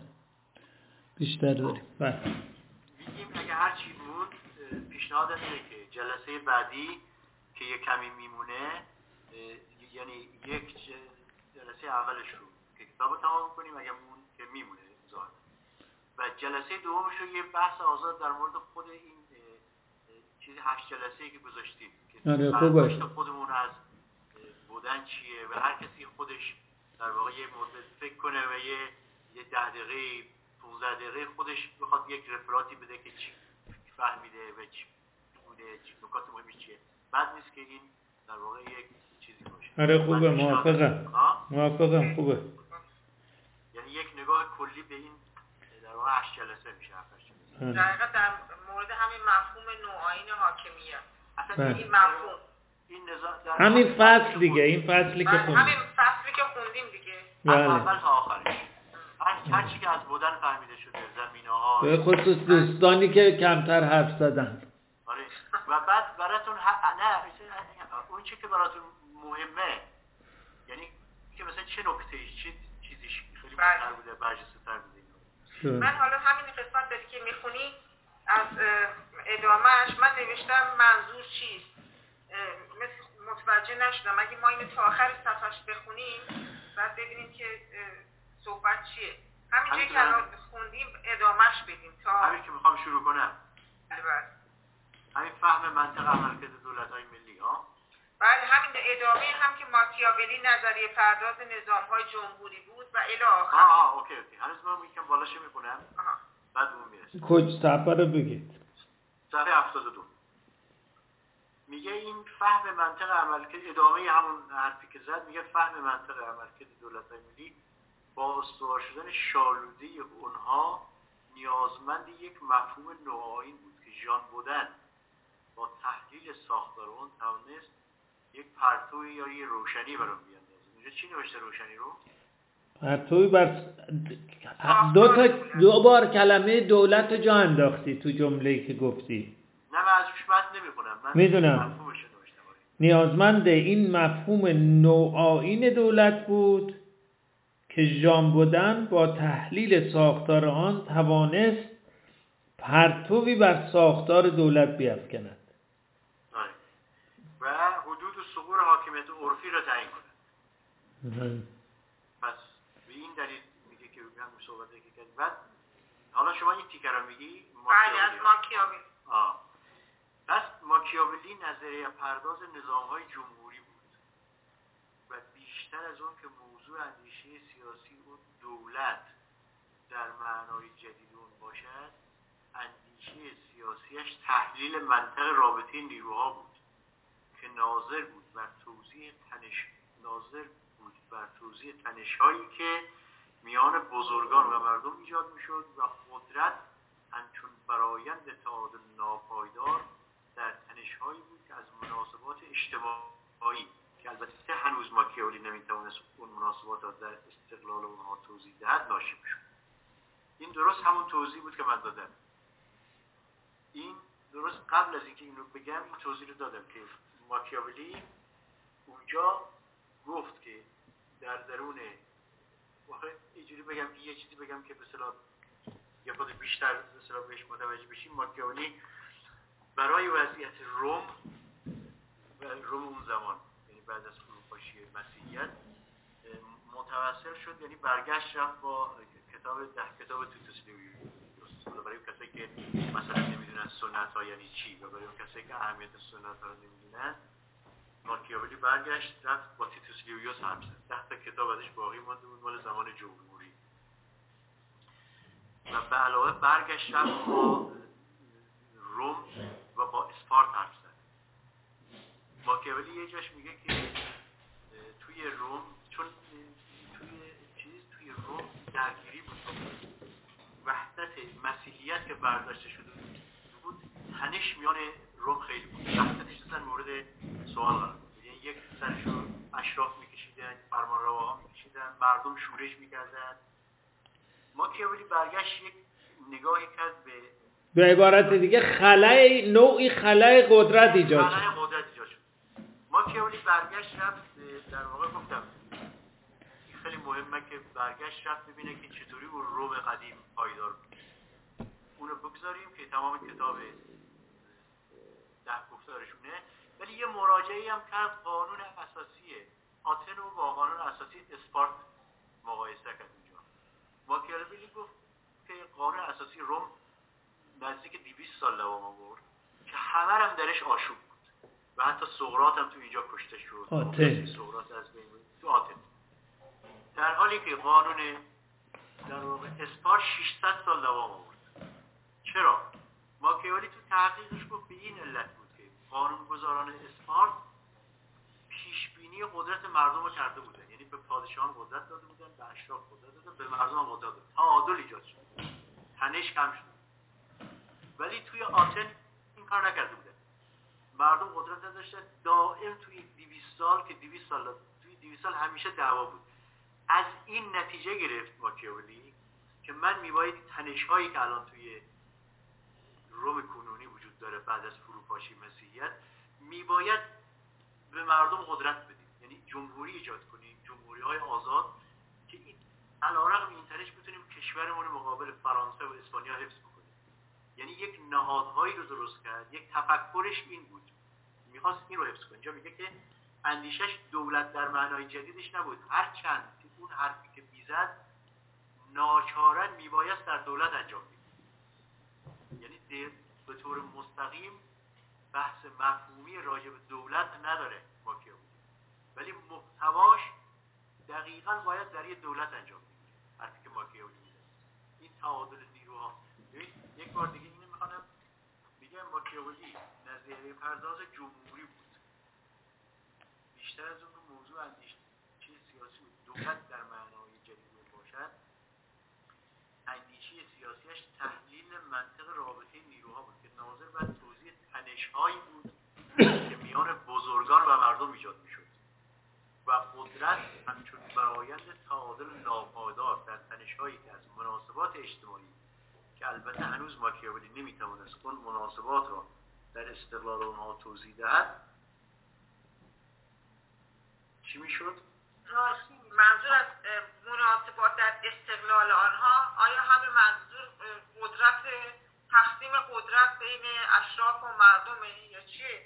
بیشتر داریم. بله. میگیم اگه هر چی بود پیشنهاد اینه که جلسه بعدی که یک کمی میمونه، یعنی یک جلسه اولش رو که کتاب تمام کنیم اگه مون که میمونه ظاهر، و جلسه دومش رو یه بحث آزاد در مورد خود این چیز 8 جلسه‌ای که گذاشتیم که برداشت خودمون از بودن چیه و هر کسی خودش در واقع یه مورد فکر کنه و یه 10 دقیقه 15 دقیقه خودش بخواد یک رفراتی بده که چی فهمیده و چی بوده، نکات مهمش چیه. بعد نیست که این در واقع یک چیزی باشه. آره خوبه، موافقم خوبه. یعنی یک نگاه کلی به این در واقع 8 جلسه میشه. 7 جلسه دقیقاً در مورد همین مفهوم نوآیین حاکمیت. اصلا این مفهوم همین فصل دیگه، این فصلی که خوندیم، همین فصلی که خوندیم دیگه، از اول تا آخرش هر چی که از بودن فهمیده شده، زمینه‌ها، به خصوص دوستانی که کمتر حرف زدن. آره. و بعد براتون نه اون چی که براتون مهمه، یعنی که مثلا چه نکته‌ایش، چه چیزیش خیلی مهم‌تر بوده، برجسته‌تر بوده. من حالا همین قسمت داری که میخونی از ادامهش من نوشتم منظور چیست، متوجه نشدم. اگه ما اینو تا آخر صفحه‌اش بخونیم بعد ببینیم که صحبت چیه. همینجوری که الان خوندیم ادامهش بدیم تا همین که میخوام شروع کنم. بله. همین فهم منطق عملکرد دولت‌های ملی ها. بله همین ادامه هم که ماکیاولی نظریه پرداز نظام‌های جمهوری بود و الی آخر. اوکی. هنوز من یکم بالاش میخونم. بعد اون میرسه. کج صفحه رو بگید. صفحه 72. میگه این فهم منطق عملکرد، ادامه همون حرفی که زد، میگه فهم منطق عملکرد دولت‌های ملی با استوار شدن شالوده اونها نیازمند یک مفهوم نوآیین بود که ژان بودن با تحلیل ساختار اون توانست یک پرتوی یا یک روشنی برام بیاندازه. اینجا چی نوشته روشنی رو؟ پرتوی بر دو بار کلمه دولت جا انداختی تو جمله‌ای که گفتی. نه من ازش متن نمی‌خونم. من میدونم. نیازمند این مفهوم نوآیین دولت بود که ژان بودن با تحلیل ساختار آن توانست پرتوی بر ساختار دولت بیفکند و حدود ثغور حاکمیت عرفی را تعیین کند. پس به این دلیل میگه که هم صحبتی که کرد. بعد حالا شما این تیکه رو میگی ماکیاولی. پس ماکیاولی نظریه پرداز نظام‌های جمهوری بود. بیشتر از اون که موضوع اندیشه سیاسی و دولت در معنای جدید اون باشد، اندیشه سیاسیش تحلیل منطق رابطه نیروها بود که ناظر بود بر توزیع تنش‌هایی که میان بزرگان و مردم ایجاد میشد و قدرت همچون برآیند تعادل ناپایدار در تنش‌هایی بود که از مناسبات اجتماعی که البته هنوز ماکیاولی نمیتوانست اون مناسبات را در استقلال اونها توضیح دهد ناشی میشد. این درست همون توضیح بود که من دادم. این درست قبل از اینکه اینو بگم این توضیح رو دادم که ماکیاولی اونجا گفت که در درون اینجوری بگم یه چیزی بگم که به اصطلاح یه خود بیشتر به اصطلاح بهش متوجه بشیم. ماکیاولی برای وضعیت روم اون زمان، یعنی بعد از فروپاشی مسیحیت، متوسل شد، یعنی برگشت رفت با کتاب توتوس لیویوس. برای کسایی که مثلا نمیدونن سنت ها یعنی چی و برای کسایی که اهمیت سنت ها رو نمیدونن، ماکیاولی برگشت رفت با تیتوس لیویوس حرف زد. 10 تا کتاب ازش باقی مانده بود مال زمان جمهوری و به علاوه برگشت رفت با روم و با اسپارت حرف زد. ماکیاولی یه جاش میگه که توی روم، چون توی روم درگیری بود، وحدت مسیحیت که برداشته شده بود، تنش میان روم خیلی بود، وحدتش اصلا مورد سوال قرار بود. یعنی یک سرشو اشراف میکشیدن، فرمانرواها میکشیدن، مردم شورش میکردن. ماکیاولی برگشت یک نگاهی کرد به عبارت دیگه نوعی خلای قدرت ایجاد شد. ماکیاولی برگشت رفت، در واقع گفتم خیلی مهمه که برگشت رفت ببینه که چطوری اون روم قدیم پایدار بود. اونو بگذاریم که تمام کتاب 10 گفتارشونه، ولی یه مراجعه‌ای هم کرد قانون اساسی آتن و با قانون اساسی اسپارت مقایسه کرد. اونجا ماکیاولی گفت که قانون اساسی روم نزدیک 200 سال دوام آورد که همه هم درش آشوب بود و حتی سقراط هم تو اینجا کشته شد. سقراط از بین تو آتن، در حالی که قانون در واقع اسپارت 600 سال دوام آورد. چرا؟ ماکیاولی تو تحقیقش گفت به این علت بود که قانونگذاران اسپارت پیشبینی قدرت مردم رو کرده بودن، یعنی به پادشاهان قدرت داده بودن، به اشراف قدرت داده، به مردم قدرت داده، تعادل ایجاد شد، تنش کم شد. ولی توی آتن این کار نکرده بودن، مردم قدرت نداشتن، دائم توی 200 سال که 200 سال همیشه دعوا بود. از این نتیجه گرفت ماکیاولی که من میباید تنش‌هایی که الان توی روم کنونی وجود داره بعد از فروپاشی مسیحیت، میباید به مردم قدرت بدیم، یعنی جمهوری ایجاد کنیم، جمهوری‌های آزاد که علیرغم این تنش بتونیم کشورمون مقابل فرانسه و اسپانیا حفظ بکنیم. یعنی یک نهادهایی رو درست کرد، یک تفکرش این بود، میخواست این رو حفظ کنه. اینجا میگه که اندیشش دولت در معنای جدیدش نبود، هرچند که اون حرفی که میزد ناچارن میبایست در دولت انجام میدید. یعنی به طور مستقیم بحث مفهومی راجع به دولت نداره ماکیاولی، ولی محتواش دقیقاً باید در یه دولت انجام میدید. حرفی که ماکیاولی میزد این تعادل نیروها. یک بار دیگه اینو میخوام بگم، ماکیاولی نظریه پرداز جمهوری بود. بیشتر از اون که موضوع اندیشه سیاسی بود، دولت در معنای جدید باشد، اندیشه سیاسیش تحلیل منطق رابطه نیروها بود که ناظر بر توزیع تنش‌هایی بود که میان بزرگان و مردم ایجاد میشد و قدرت همچون برآیند تعادل ناپایدار در تنش‌هایی که از مناسبات اجتماعی که البته هنوز ماکیاولی نمیتوانست اون مناسبات را در استقلال اونها توضیح دهد، چی میشد؟ منظور از مناسبات در استقلال آنها، آیا همین منظور قدرت، تقسیم قدرت بین اشراف و مردمه یا چیه؟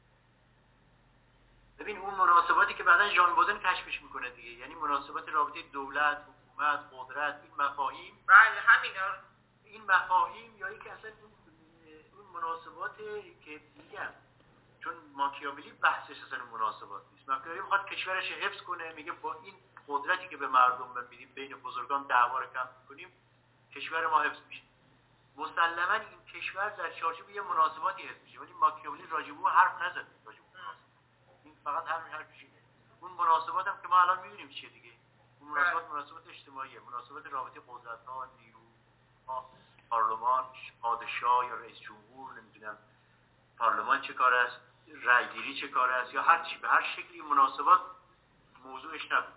ببین اون مناسباتی که بعدا ژان بودن کشفش میکنه دیگه، یعنی مناسبات رابطه دولت، حکومت، قدرت، این مفاهیم. بله همینا. این مفاهیم یا اینکه اصلا اون مناسبات که میگم چون ماکیاولی بحثش اصلا مناسبات نیست. ماکیاولی میخواد کشورش حفظ کنه، میگه با این قدرتی که به مردم میدیم بین بزرگان دعوا رو کم کنیم کشور ما حفظ میشه. مسلما این کشور در چارچوب یه مناسباتی حفظ میشه، ولی ماکیاولی راجع به حرف نزد. راجع به این فقط همین حرفشه. اون مناسبات هم که ما الان می‌بینیم چیه دیگه. اون مناسبات اجتماعیه، مناسبات رابطه قدرت‌ها، نیروها، پارلمان، پادشاه یا رئیس جمهور، نمیدونم پارلمان چه کار است، رأیگیری چه کار است، یا هر چی به هر شکلی مناسبات موضوعش نبود.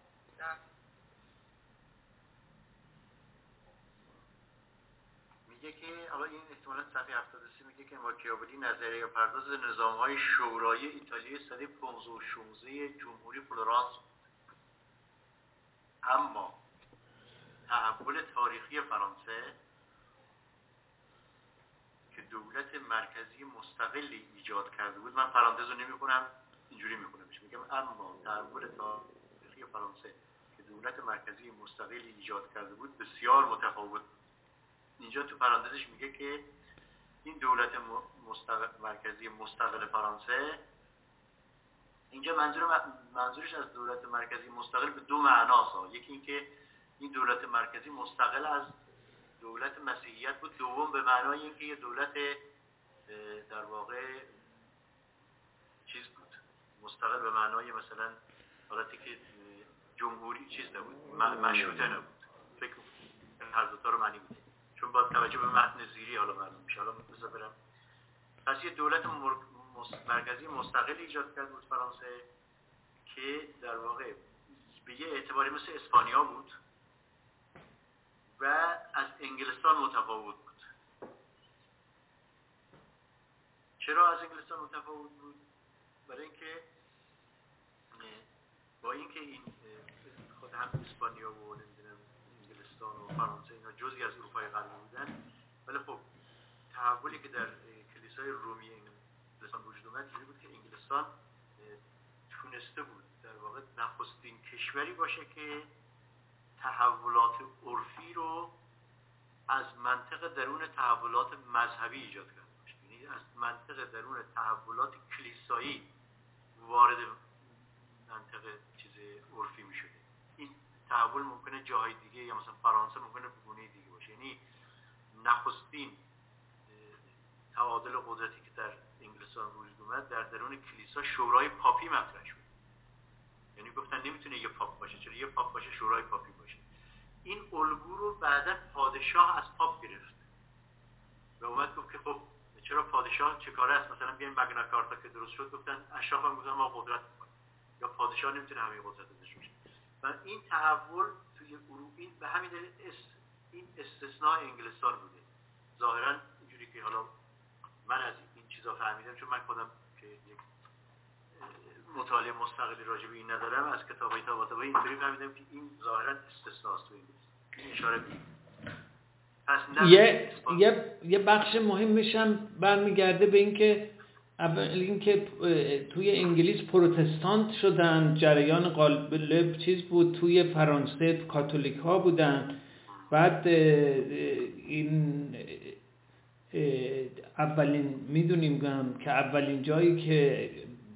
میگه که حالا این احتمالاً صفحه 73 میگه که ماکیاولی نظریه پرداز نظام‌های شورایی ایتالیایی سده 15 و 16 جمهوری فلورانس، اما تحول تاریخی فرانسه که دولت مرکزی مستقلی ایجاد کرده بود، من پرانتز رو نمی‌کنم اینجوری می‌کنم، میگم اما تحول تاریخی فرانسه که دولت مرکزی مستقلی ایجاد کرده بود بسیار متفاوت. اینجا تو پرانتزش میگه که این دولت مرکزی مستقل فرانسه، اینجا منظورش از دولت مرکزی مستقل به دو معناست. یکی اینکه این دولت مرکزی مستقل از دولت مسیحیت بود، دوم به معنای اینکه یه دولت در واقع چیز بود، مستقل به معنای مثلا حالتی که جمهوری چیز نبود، مشروطه نبود. فکر هر دو تا رو معنی میده، چون با توجه به متن زیری حالا معلوم میشه. حالا بذار برم. پس یه دولت مرکزی مستقل ایجاد کرد بود فرانسه که در واقع به یه اعتباری مثل اسپانیا بود و از انگلستان متفاوت بود. چرا از انگلستان متفاوت بود؟ برای اینکه با اینکه این خود هم اسپانیا و نمیدونم انگلستان و فرانسه اینا جزئی از اروپای غربی بودن، ولی خب تحولی که در کلیسای رومی انگلستان وجود اومد اینجوری بود که انگلستان تونسته بود در واقع نخستین کشوری باشه که تحولات عرفی رو از منطق درون تحولات مذهبی ایجاد کرده باشه. یعنی از منطق درون تحولات کلیسایی وارد منطق چیز عرفی می شده. این تحول ممکنه جاهای دیگه یا مثلا فرانسه ممکنه به گونه دیگه باشه. یعنی نخستین تعادل قدرتی که در انگلستان وجود اومد در درون کلیسا شورای پاپی مطرح شد. یعنی گفتن نمیتونه یه پاپ باشه، چرا یه پاپ باشه شورای پاپی باشه. این الگو رو بعدا پادشاه از پاپ گرفت و اومد گفت که خب چرا پادشاه چه کاره است، مثلا بیاین مگنا کارتا که درست شد گفتن اشراف هم گفتن ما قدرت می‌کنیم، یا پادشاه نمیتونه همه قدرت داشته باشه. و این تحول توی اروپا به همین دلیل این استثناء انگلستان بوده. ظاهرا اینجوری که حالا من از این چیزا فهمیدم، چون من خودم که یک مطالعه مستقلی راجع به این ندارم، از کتابای طباطبایی اینطوری فهمیدم که این ظاهرا استثناست تو این اشاره یه بخش مهمش هم برمیگرده به اینکه اول اینکه توی انگلیس پروتستانت شدن، جریان غالب چیز بود، توی فرانسه کاتولیک ها بودن. بعد این اولین میدونیم که اولین جایی که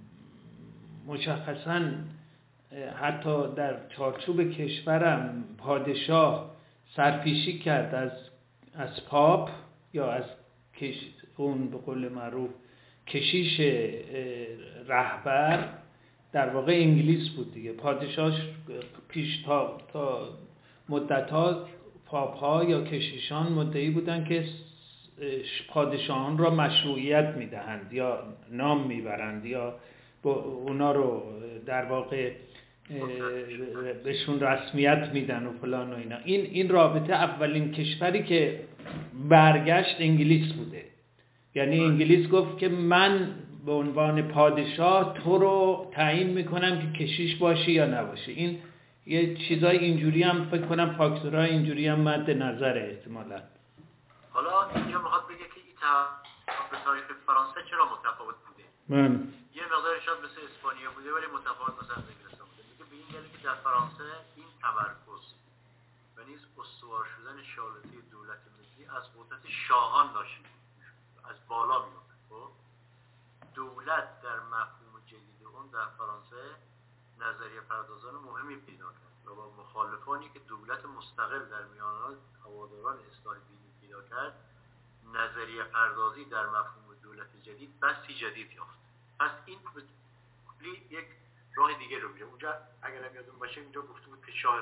مشخصاً حتی در چارچوب کشورم پادشاه سرپیشی کرد از پاپ یا از اون به قول معروف کشیش رهبر، در واقع انگلیس بود دیگه. پادشاهش پیش تا مدت‌ها پاپ‌ها یا کشیشان مدعی بودن که پادشاهان را مشروعیت میدهند یا نام میبرند یا اونا رو در واقع بهشون رسمیت میدن و فلان و اینا. این رابطه اولین کشوری که برگشت انگلیس بوده. یعنی انگلیس گفت که من به عنوان پادشاه تو رو تعیین میکنم که کشیش باشی یا نباشی. این یه چیزای اینجوری هم فکر کنم فاکتورهای اینجوری هم مد نظره احتمالاً. حالا اینجا میخواد بگه که این تاریخ فرانسه چرا متفاوت بوده. یه مقدار شاید مثل اسپانیا بوده ولی متفاوت مثلا انگلستان بوده. میگه به این دلیل که در فرانسه این تمرکز و نیز استوار شدن شالودی دولت ملی از قدرت شاهان ناشی از بالا میاد. خب دولت در مفهوم جدید اون در فرانسه نظریه پردازان مهمی پیدا کرد و با مخالفانی که دولت مستقل در میان هواداران اصلاح دینی پیدا کرد، نظریه پردازی در مفهوم دولت جدید بسی جدید یافت. پس این کلی یک راه دیگه رو میره. اونجا اگر یادتون باشه اینجا گفته بود که شاه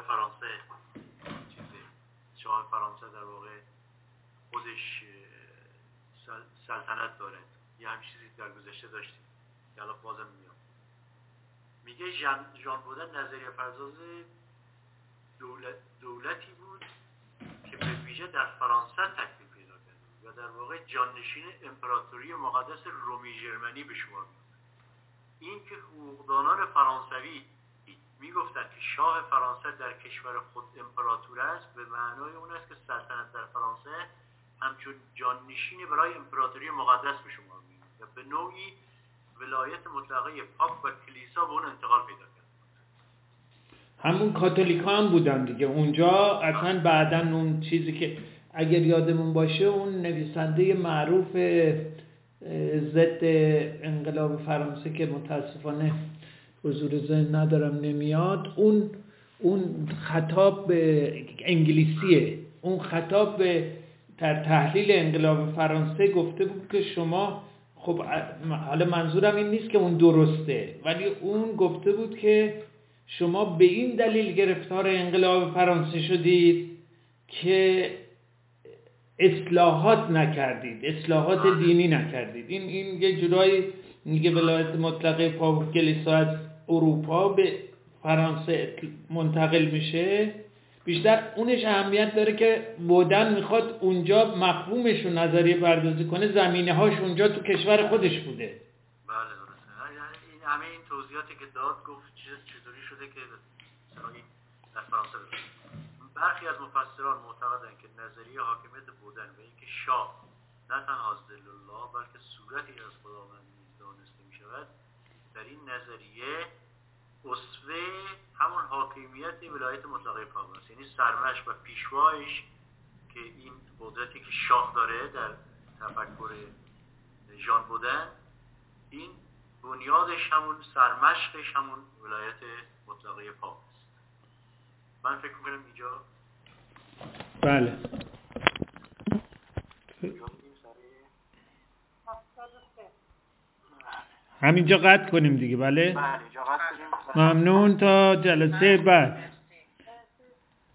فرانسه در واقع خودش سلطنت داره، یه همین چیزی در گذشته داشتیم که الان بازم میاد. میگه ژان بودن نظریه پرداز دولتی بود که به ویژه در فرانسه تکمیل پیدا کرد و در واقع جانشین امپراتوری مقدس رومی ژرمنی به شمار میاد. این که حقوقدانان فرانسوی میگفتند که شاه فرانسه در کشور خود امپراتور است، به معنای اون است که سلطنت در فرانسه همچون جانشین برای امپراتوری مقدس به شمار میاد و به نوعی ولایت مطلقه پاپ و کلیسا به اون انتقال پیدا کرد. همون کاتولیکا هم بودن دیگه اونجا. اصلا بعداً اون چیزی که اگر یادمون باشه اون نویسنده معروف ضد انقلاب فرانسه که متاسفانه حضور ذهن ندارم نمیاد، اون خطاب به انگلیسیه، اون خطاب به در تحلیل انقلاب فرانسه گفته بود که شما، خب حالا منظورم این نیست که اون درسته، ولی اون گفته بود که شما به این دلیل گرفتار انقلاب فرانسه شدید که اصلاحات نکردید، اصلاحات دینی نکردید. این یه جورایی میگه ولایت مطلقه پاپ کلیسا از اروپا به فرانسه منتقل میشه. بیشتر اونش اهمیت داره که بودن میخواد اونجا مفهومش رو نظریه پردازی کنه، زمینه هاش اونجا تو کشور خودش بوده. بله درسته. یعنی این همه این توضیحاتی که داد گفت چطوری شده که در فرانسه بوده. برخی از مفسران معتقدند که نظریه حاکمیت بودن و اینکه شاه نه تنها ذل الله بلکه صورتی از خداوند نیز دانسته می شود، در این نظریه اسوه همون حاکمیت ولایت مطلقه پاپ است، یعنی سرمشق و پیشوایش که این قدرتی که شاه داره در تفکر ژان بودن، این بنیادش همون سرمشقش همون ولایت مطلقه پاپ است. من فکر میکنم اینجا بله همینجا قطع کنیم دیگه. بله اینجا قطع کنیم. ممنون تا جلسه بعد.